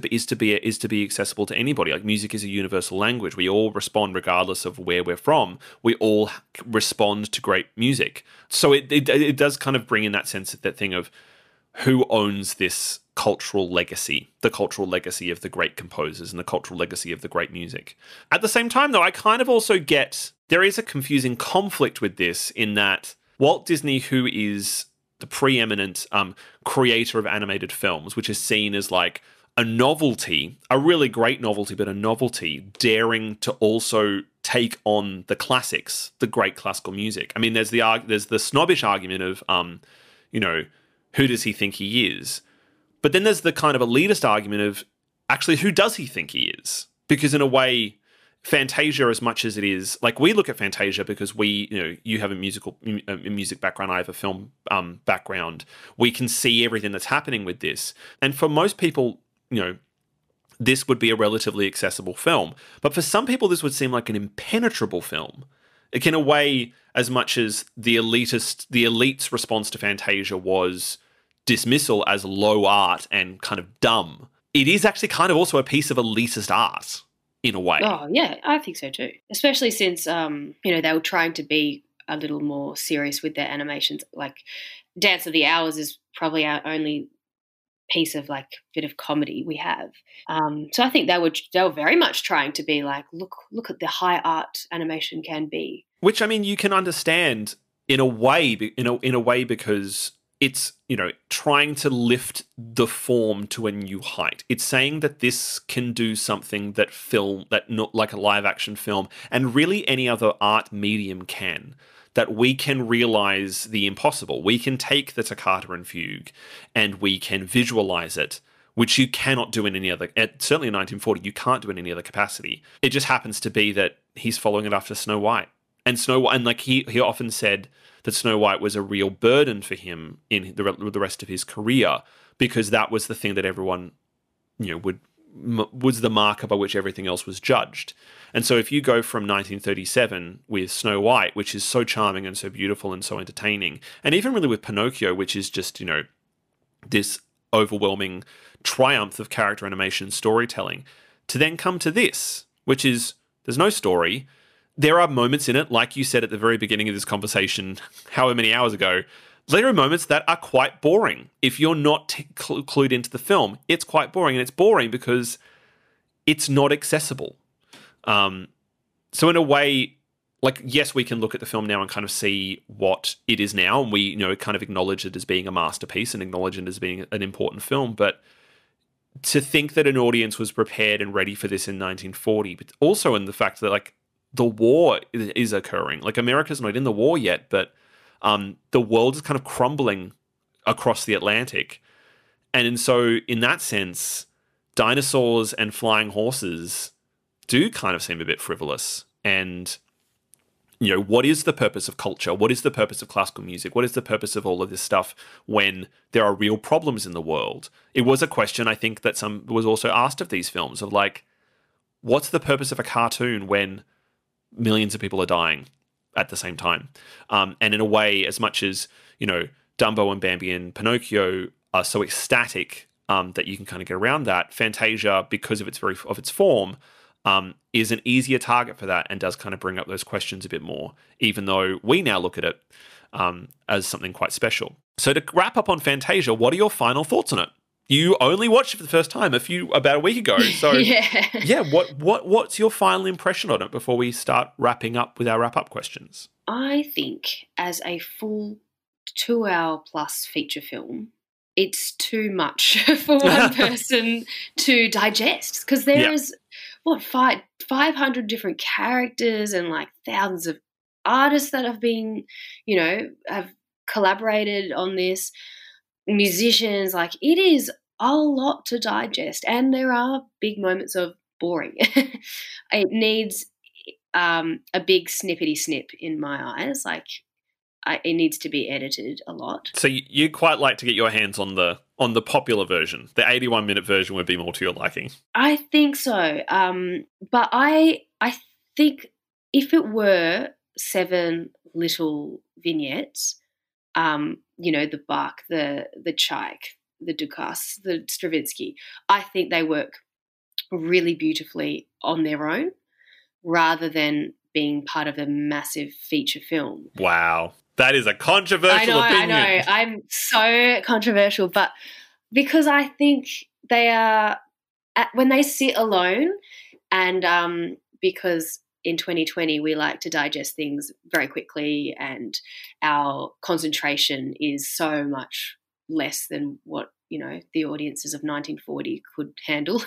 be accessible to anybody. Like, music is a universal language. We all respond regardless of where we're from. We all respond to great music. So it does kind of bring in that sense of that thing of who owns this cultural legacy, the cultural legacy of the great composers and the cultural legacy of the great music. At the same time, though, I kind of also get there is a confusing conflict with this in that Walt Disney, who is the preeminent creator of animated films, which is seen as like a novelty, a really great novelty, but a novelty, daring to also take on the classics, the great classical music. I mean, there's the snobbish argument of, you know, who does he think he is? But then there's the kind of elitist argument of, actually, who does he think he is? Because in a way, Fantasia, as much as it is, like, we look at Fantasia because we, you know, you have a music background, I have a film background. We can see everything that's happening with this. And for most people, you know, this would be a relatively accessible film. But for some people, this would seem like an impenetrable film. Like, in a way, as much as the elite's response to Fantasia was dismissal as low art and kind of dumb, it is actually kind of also a piece of elitist art in a way. Oh, yeah, I think so too. Especially since, you know, they were trying to be a little more serious with their animations. Like, Dance of the Hours is probably our only piece of like bit of comedy we have. So I think they were very much trying to be like, look at the high art animation can be. Which, I mean, you can understand in a way because it's, you know, trying to lift the form to a new height. It's saying that this can do something that not like a live action film and really any other art medium can. that we can realize the impossible. We can take the toccata and fugue and we can visualize it, which you cannot do in any other, certainly in 1940, you can't do in any other capacity. It just happens to be that he's following it after Snow White. And like he often said that Snow White was a real burden for him in the rest of his career, because that was the thing that everyone, was the marker by which everything else was judged. And so if you go from 1937 with Snow White, which is so charming and so beautiful and so entertaining, and even really with Pinocchio, which is just, this overwhelming triumph of character animation storytelling, to then come to this, which is, there's no story. There are moments in it, like you said at the very beginning of this conversation, however many hours ago, there are moments that are quite boring. If you're not clued into the film, it's quite boring. And it's boring because it's not accessible. So in a way, like, yes, we can look at the film now and kind of see what it is now. And we, kind of acknowledge it as being a masterpiece and acknowledge it as being an important film. But to think that an audience was prepared and ready for this in 1940, but also in the fact that, like, the war is occurring. Like, America's not in the war yet, but the world is kind of crumbling across the Atlantic. And so in that sense, dinosaurs and flying horses do kind of seem a bit frivolous. And, what is the purpose of culture? What is the purpose of classical music? What is the purpose of all of this stuff when there are real problems in the world? It was a question, I think, that was also asked of these films, of like, what's the purpose of a cartoon when millions of people are dying at the same time? And in a way, as much as, Dumbo and Bambi and Pinocchio are so ecstatic that you can kind of get around that, Fantasia, because of its form, is an easier target for that and does kind of bring up those questions a bit more, even though we now look at it as something quite special. So to wrap up on Fantasia, what are your final thoughts on it? You only watched it for the first time about a week ago. So yeah, what's your final impression on it before we start wrapping up with our wrap-up questions? I think as a full 2-hour plus feature film, it's too much for one person to digest, because there is 500 different characters and like thousands of artists that have been, have collaborated on this, musicians. Like, it is a lot to digest, and there are big moments of boring. It needs a big snippety snip in my eyes. Like, it needs to be edited a lot. So you quite like to get your hands on the popular version. The 81-minute version would be more to your liking. I think so. But I think if it were 7 little vignettes, the Bach, the Tchaik, the Dukas, the Stravinsky, I think they work really beautifully on their own rather than being part of a massive feature film. Wow. That is a controversial opinion. I know. I'm so controversial, but because I think they are, when they sit alone, and because in 2020 we like to digest things very quickly and our concentration is so much less than what, the audiences of 1940 could handle.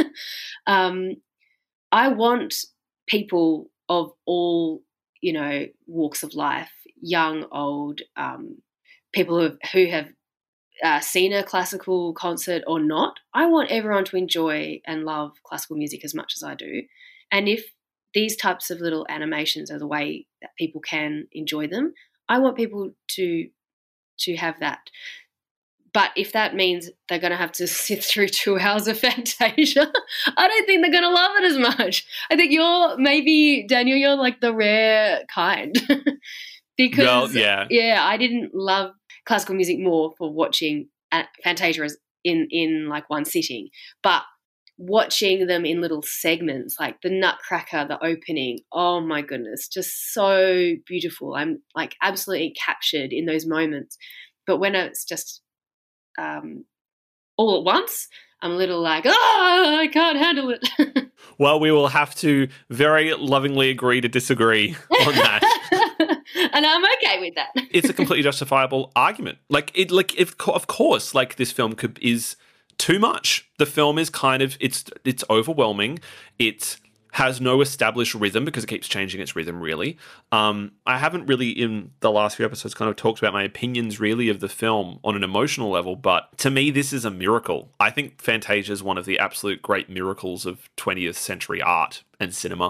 I want people of all, walks of life, young, old, people who have seen a classical concert or not. I want everyone to enjoy and love classical music as much as I do. And if these types of little animations are the way that people can enjoy them, I want people to have that. But if that means they're going to have to sit through 2 hours of Fantasia, I don't think they're going to love it as much. I think Daniel, you're like the rare kind. Because, I didn't love classical music more for watching Fantasia in like one sitting. But watching them in little segments, like the Nutcracker, the opening, oh my goodness, just so beautiful. I'm like absolutely captured in those moments. But when it's just all at once, I'm a little like, I can't handle it. Well, we will have to very lovingly agree to disagree on that. And I'm okay with that. It's a completely justifiable argument. Of course, this film is too much. The film is kind of, it's overwhelming. It has no established rhythm because it keeps changing its rhythm, really. I haven't really, in the last few episodes, kind of talked about my opinions, really, of the film on an emotional level, but to me, this is a miracle. I think Fantasia is one of the absolute great miracles of 20th century art and cinema.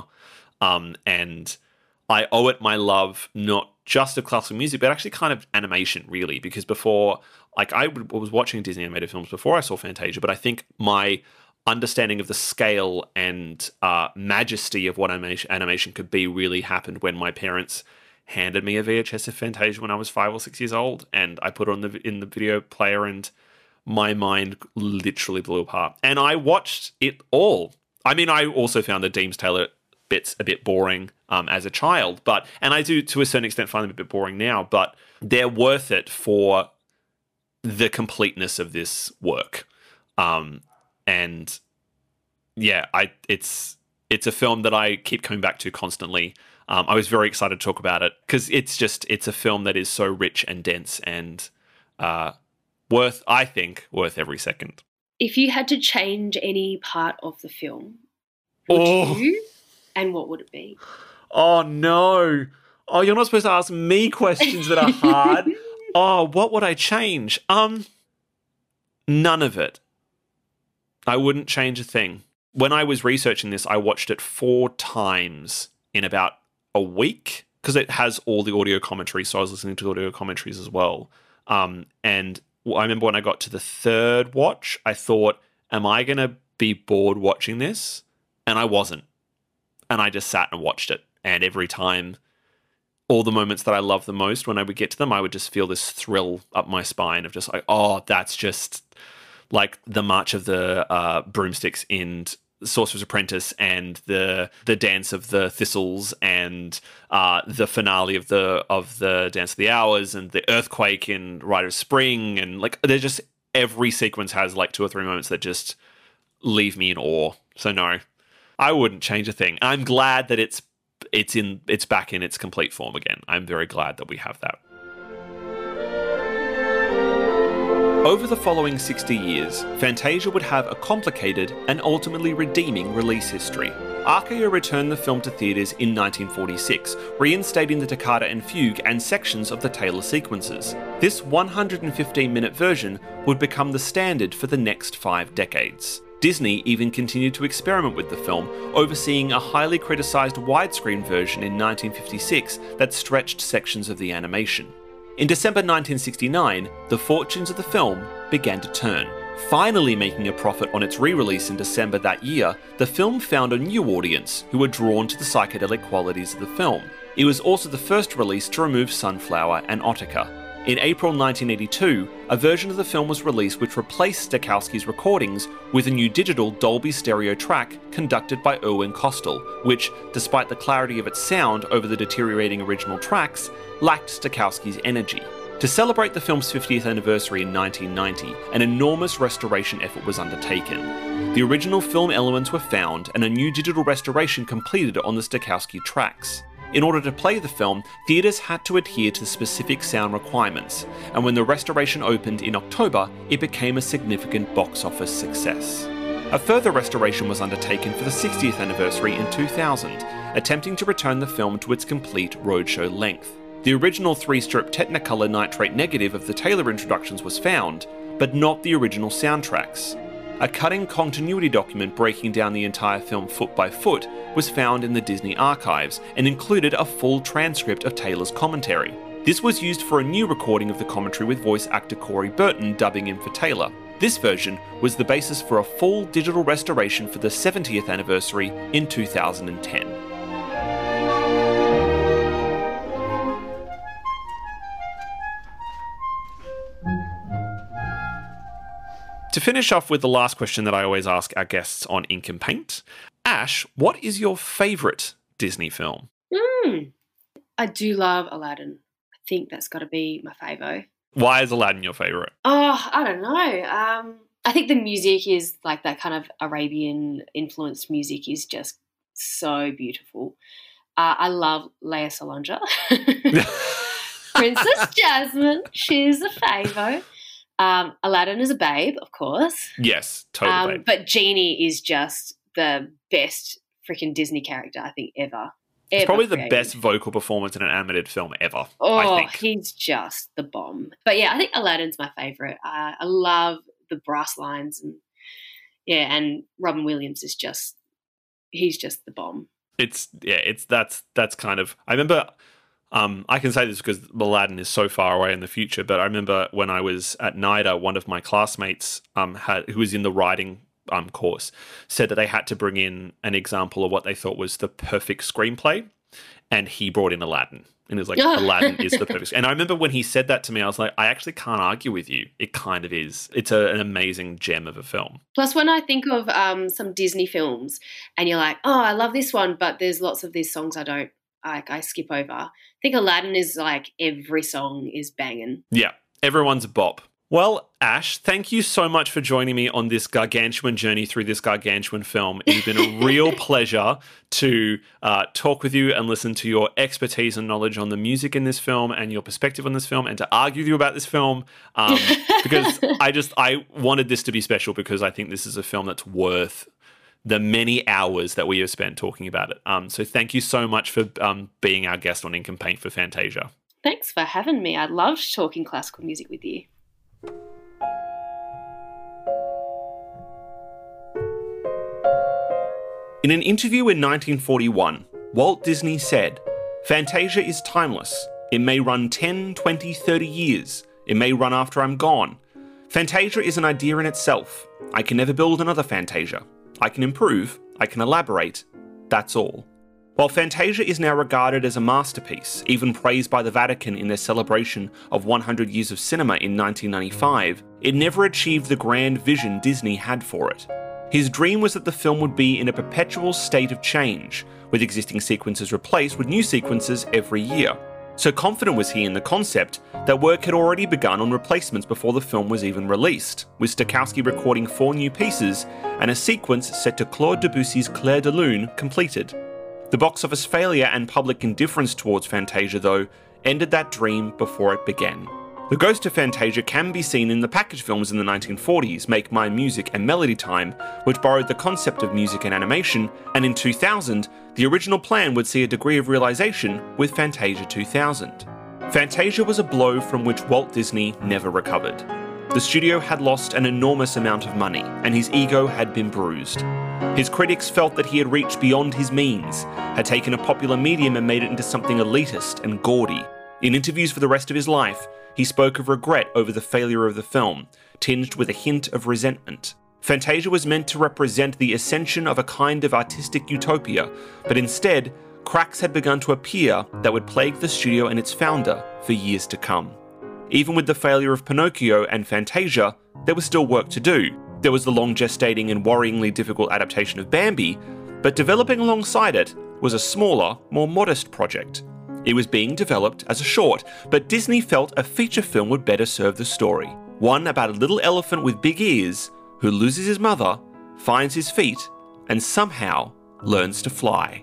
And I owe it my love, not just of classical music, but actually kind of animation, really, because before, like, I was watching Disney animated films before I saw Fantasia, but I think my understanding of the scale and majesty of what animation could be really happened when my parents handed me a VHS of Fantasia when I was 5 or 6 years old, and I put it on in the video player, and my mind literally blew apart. And I watched it all. I mean, I also found the Deems Taylor bits a bit boring as a child, and I do to a certain extent find them a bit boring now, but they're worth it for the completeness of this work. And yeah, it's a film that I keep coming back to constantly. I was very excited to talk about it because it's a film that is so rich and dense and worth every second. If you had to change any part of the film, would you? And what would it be? Oh, no. Oh, you're not supposed to ask me questions that are hard. What would I change? None of it. I wouldn't change a thing. When I was researching this, I watched it 4 times in about a week because it has all the audio commentary, so I was listening to the audio commentaries as well. And I remember when I got to the 3rd watch, I thought, am I going to be bored watching this? And I wasn't. And I just sat and watched it. And every time, all the moments that I love the most, when I would get to them, I would just feel this thrill up my spine of just like, oh, that's just like the March of the Broomsticks in Sorcerer's Apprentice, and the dance of the thistles, and the finale of the Dance of the Hours, and the earthquake in Rite of Spring, and like they're just, every sequence has like 2 or 3 moments that just leave me in awe. So no, I wouldn't change a thing. I'm glad that it's back in its complete form again. I'm very glad that we have that. Over the following 60 years, Fantasia would have a complicated and ultimately redeeming release history. RKO returned the film to theatres in 1946, reinstating the toccata and fugue and sections of the Taylor sequences. This 115-minute version would become the standard for the next 5 decades. Disney even continued to experiment with the film, overseeing a highly criticised widescreen version in 1956 that stretched sections of the animation. In December 1969, the fortunes of the film began to turn. Finally making a profit on its re-release in December that year, the film found a new audience who were drawn to the psychedelic qualities of the film. It was also the first release to remove Sunflower and Otica. In April 1982, a version of the film was released which replaced Stokowski's recordings with a new digital Dolby stereo track conducted by Irwin Kostal, which, despite the clarity of its sound over the deteriorating original tracks, lacked Stokowski's energy. To celebrate the film's 50th anniversary in 1990, an enormous restoration effort was undertaken. The original film elements were found and a new digital restoration completed on the Stokowski tracks. In order to play the film, theatres had to adhere to specific sound requirements, and when the restoration opened in October, it became a significant box office success. A further restoration was undertaken for the 60th anniversary in 2000, attempting to return the film to its complete roadshow length. The original 3-strip Technicolor nitrate negative of the Taylor introductions was found, but not the original soundtracks. A cutting continuity document breaking down the entire film foot by foot was found in the Disney archives and included a full transcript of Taylor's commentary. This was used for a new recording of the commentary with voice actor Corey Burton dubbing in for Taylor. This version was the basis for a full digital restoration for the 70th anniversary in 2010. To finish off with the last question that I always ask our guests on Ink and Paint, Ash, what is your favourite Disney film? I do love Aladdin. I think that's got to be my favo. Why is Aladdin your favourite? Oh, I don't know. I think the music is like that kind of Arabian influenced music is just so beautiful. I love Lea Salonga. Princess Jasmine, she's a favo. Aladdin is a babe, of course. Yes, totally babe. But Genie is just the best freaking Disney character, I think, ever. It's probably the created. best vocal performance in an animated film ever, I Oh, think. he's just the bomb. But yeah, I think Aladdin's my favourite. I love the brass lines and Robin Williams is he's just the bomb. That's kind of, I remember, I can say this because Aladdin is so far away in the future, but I remember when I was at NIDA, one of my classmates who was in the writing course said that they had to bring in an example of what they thought was the perfect screenplay, and he brought in Aladdin. And it was like, Aladdin is the perfect. And I remember when he said that to me, I was like, I actually can't argue with you. It kind of is. It's an amazing gem of a film. Plus, when I think of some Disney films and you're like, oh, I love this one, but there's lots of these songs I skip over. I think Aladdin is like every song is banging. Yeah, everyone's a bop. Well, Ash, thank you so much for joining me on this gargantuan journey through this gargantuan film. It's been a real pleasure to talk with you and listen to your expertise and knowledge on the music in this film and your perspective on this film, and to argue with you about this film because I wanted this to be special because I think this is a film that's worth the many hours that we have spent talking about it. So thank you so much for being our guest on Ink and Paint for Fantasia. Thanks for having me. I loved talking classical music with you. In an interview in 1941, Walt Disney said, "Fantasia is timeless. It may run 10, 20, 30 years. It may run after I'm gone. Fantasia is an idea in itself. I can never build another Fantasia. I can improve, I can elaborate. That's all." While Fantasia is now regarded as a masterpiece, even praised by the Vatican in their celebration of 100 years of cinema in 1995, it never achieved the grand vision Disney had for it. His dream was that the film would be in a perpetual state of change, with existing sequences replaced with new sequences every year. So confident was he in the concept that work had already begun on replacements before the film was even released, with Stokowski recording 4 new pieces and a sequence set to Claude Debussy's Clair de Lune completed. The box office failure and public indifference towards Fantasia, though, ended that dream before it began. The ghost of Fantasia can be seen in the package films in the 1940s, Make Mine Music and Melody Time, which borrowed the concept of music and animation, and in 2000, the original plan would see a degree of realization with Fantasia 2000. Fantasia was a blow from which Walt Disney never recovered. The studio had lost an enormous amount of money, and his ego had been bruised. His critics felt that he had reached beyond his means, had taken a popular medium and made it into something elitist and gaudy. In interviews for the rest of his life, he spoke of regret over the failure of the film, tinged with a hint of resentment. Fantasia was meant to represent the ascension of a kind of artistic utopia, but instead, cracks had begun to appear that would plague the studio and its founder for years to come. Even with the failure of Pinocchio and Fantasia, there was still work to do. There was the long gestating and worryingly difficult adaptation of Bambi, but developing alongside it was a smaller, more modest project. It was being developed as a short, but Disney felt a feature film would better serve the story. One about a little elephant with big ears who loses his mother, finds his feet, and somehow learns to fly.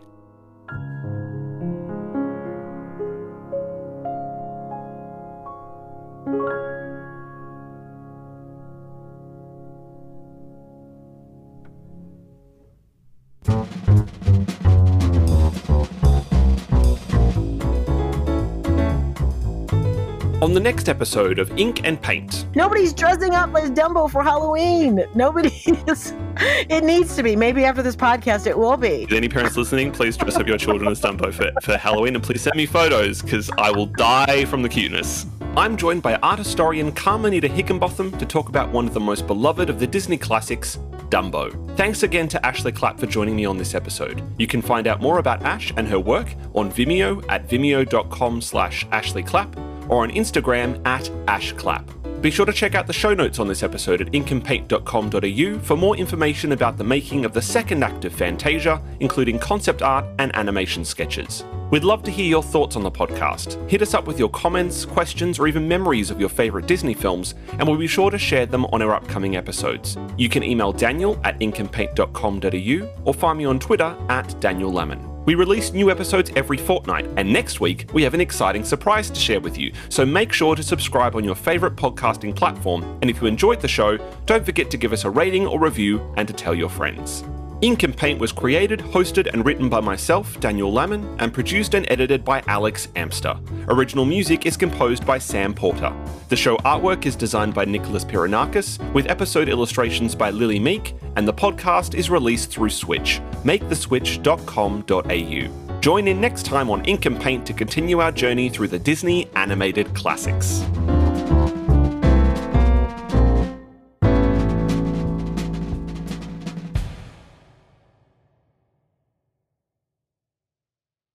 On the next episode of Ink and Paint. Nobody's dressing up as Dumbo for Halloween. Nobody is. It needs to be. Maybe after this podcast it will be. Any parents listening, please dress up your children as Dumbo for Halloween, and please send me photos because I will die from the cuteness. I'm joined by art historian Carmenita Higginbotham to talk about one of the most beloved of the Disney classics, Dumbo. Thanks again to Ashley Clapp for joining me on this episode. You can find out more about Ash and her work on Vimeo at vimeo.com/AshleyClapp or on Instagram at AshClapp. Be sure to check out the show notes on this episode at inkandpaint.com.au for more information about the making of the second act of Fantasia, including concept art and animation sketches. We'd love to hear your thoughts on the podcast. Hit us up with your comments, questions, or even memories of your favourite Disney films, and we'll be sure to share them on our upcoming episodes. You can email Daniel at inkandpaint.com.au or find me on Twitter at Daniel Lemon. We release new episodes every fortnight, and next week we have an exciting surprise to share with you, so make sure to subscribe on your favourite podcasting platform, and if you enjoyed the show, don't forget to give us a rating or review and to tell your friends. Ink and Paint was created, hosted and written by myself, Daniel Lamon, and produced and edited by Alex Amster. Original music is composed by Sam Porter. The show artwork is designed by Nicholas Piranakis, with episode illustrations by Lily Meek, and the podcast is released through Switch, maketheswitch.com.au. Join in next time on Ink and Paint to continue our journey through the Disney animated classics.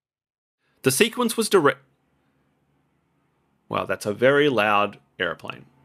The sequence was direct. Wow, that's a very loud aeroplane.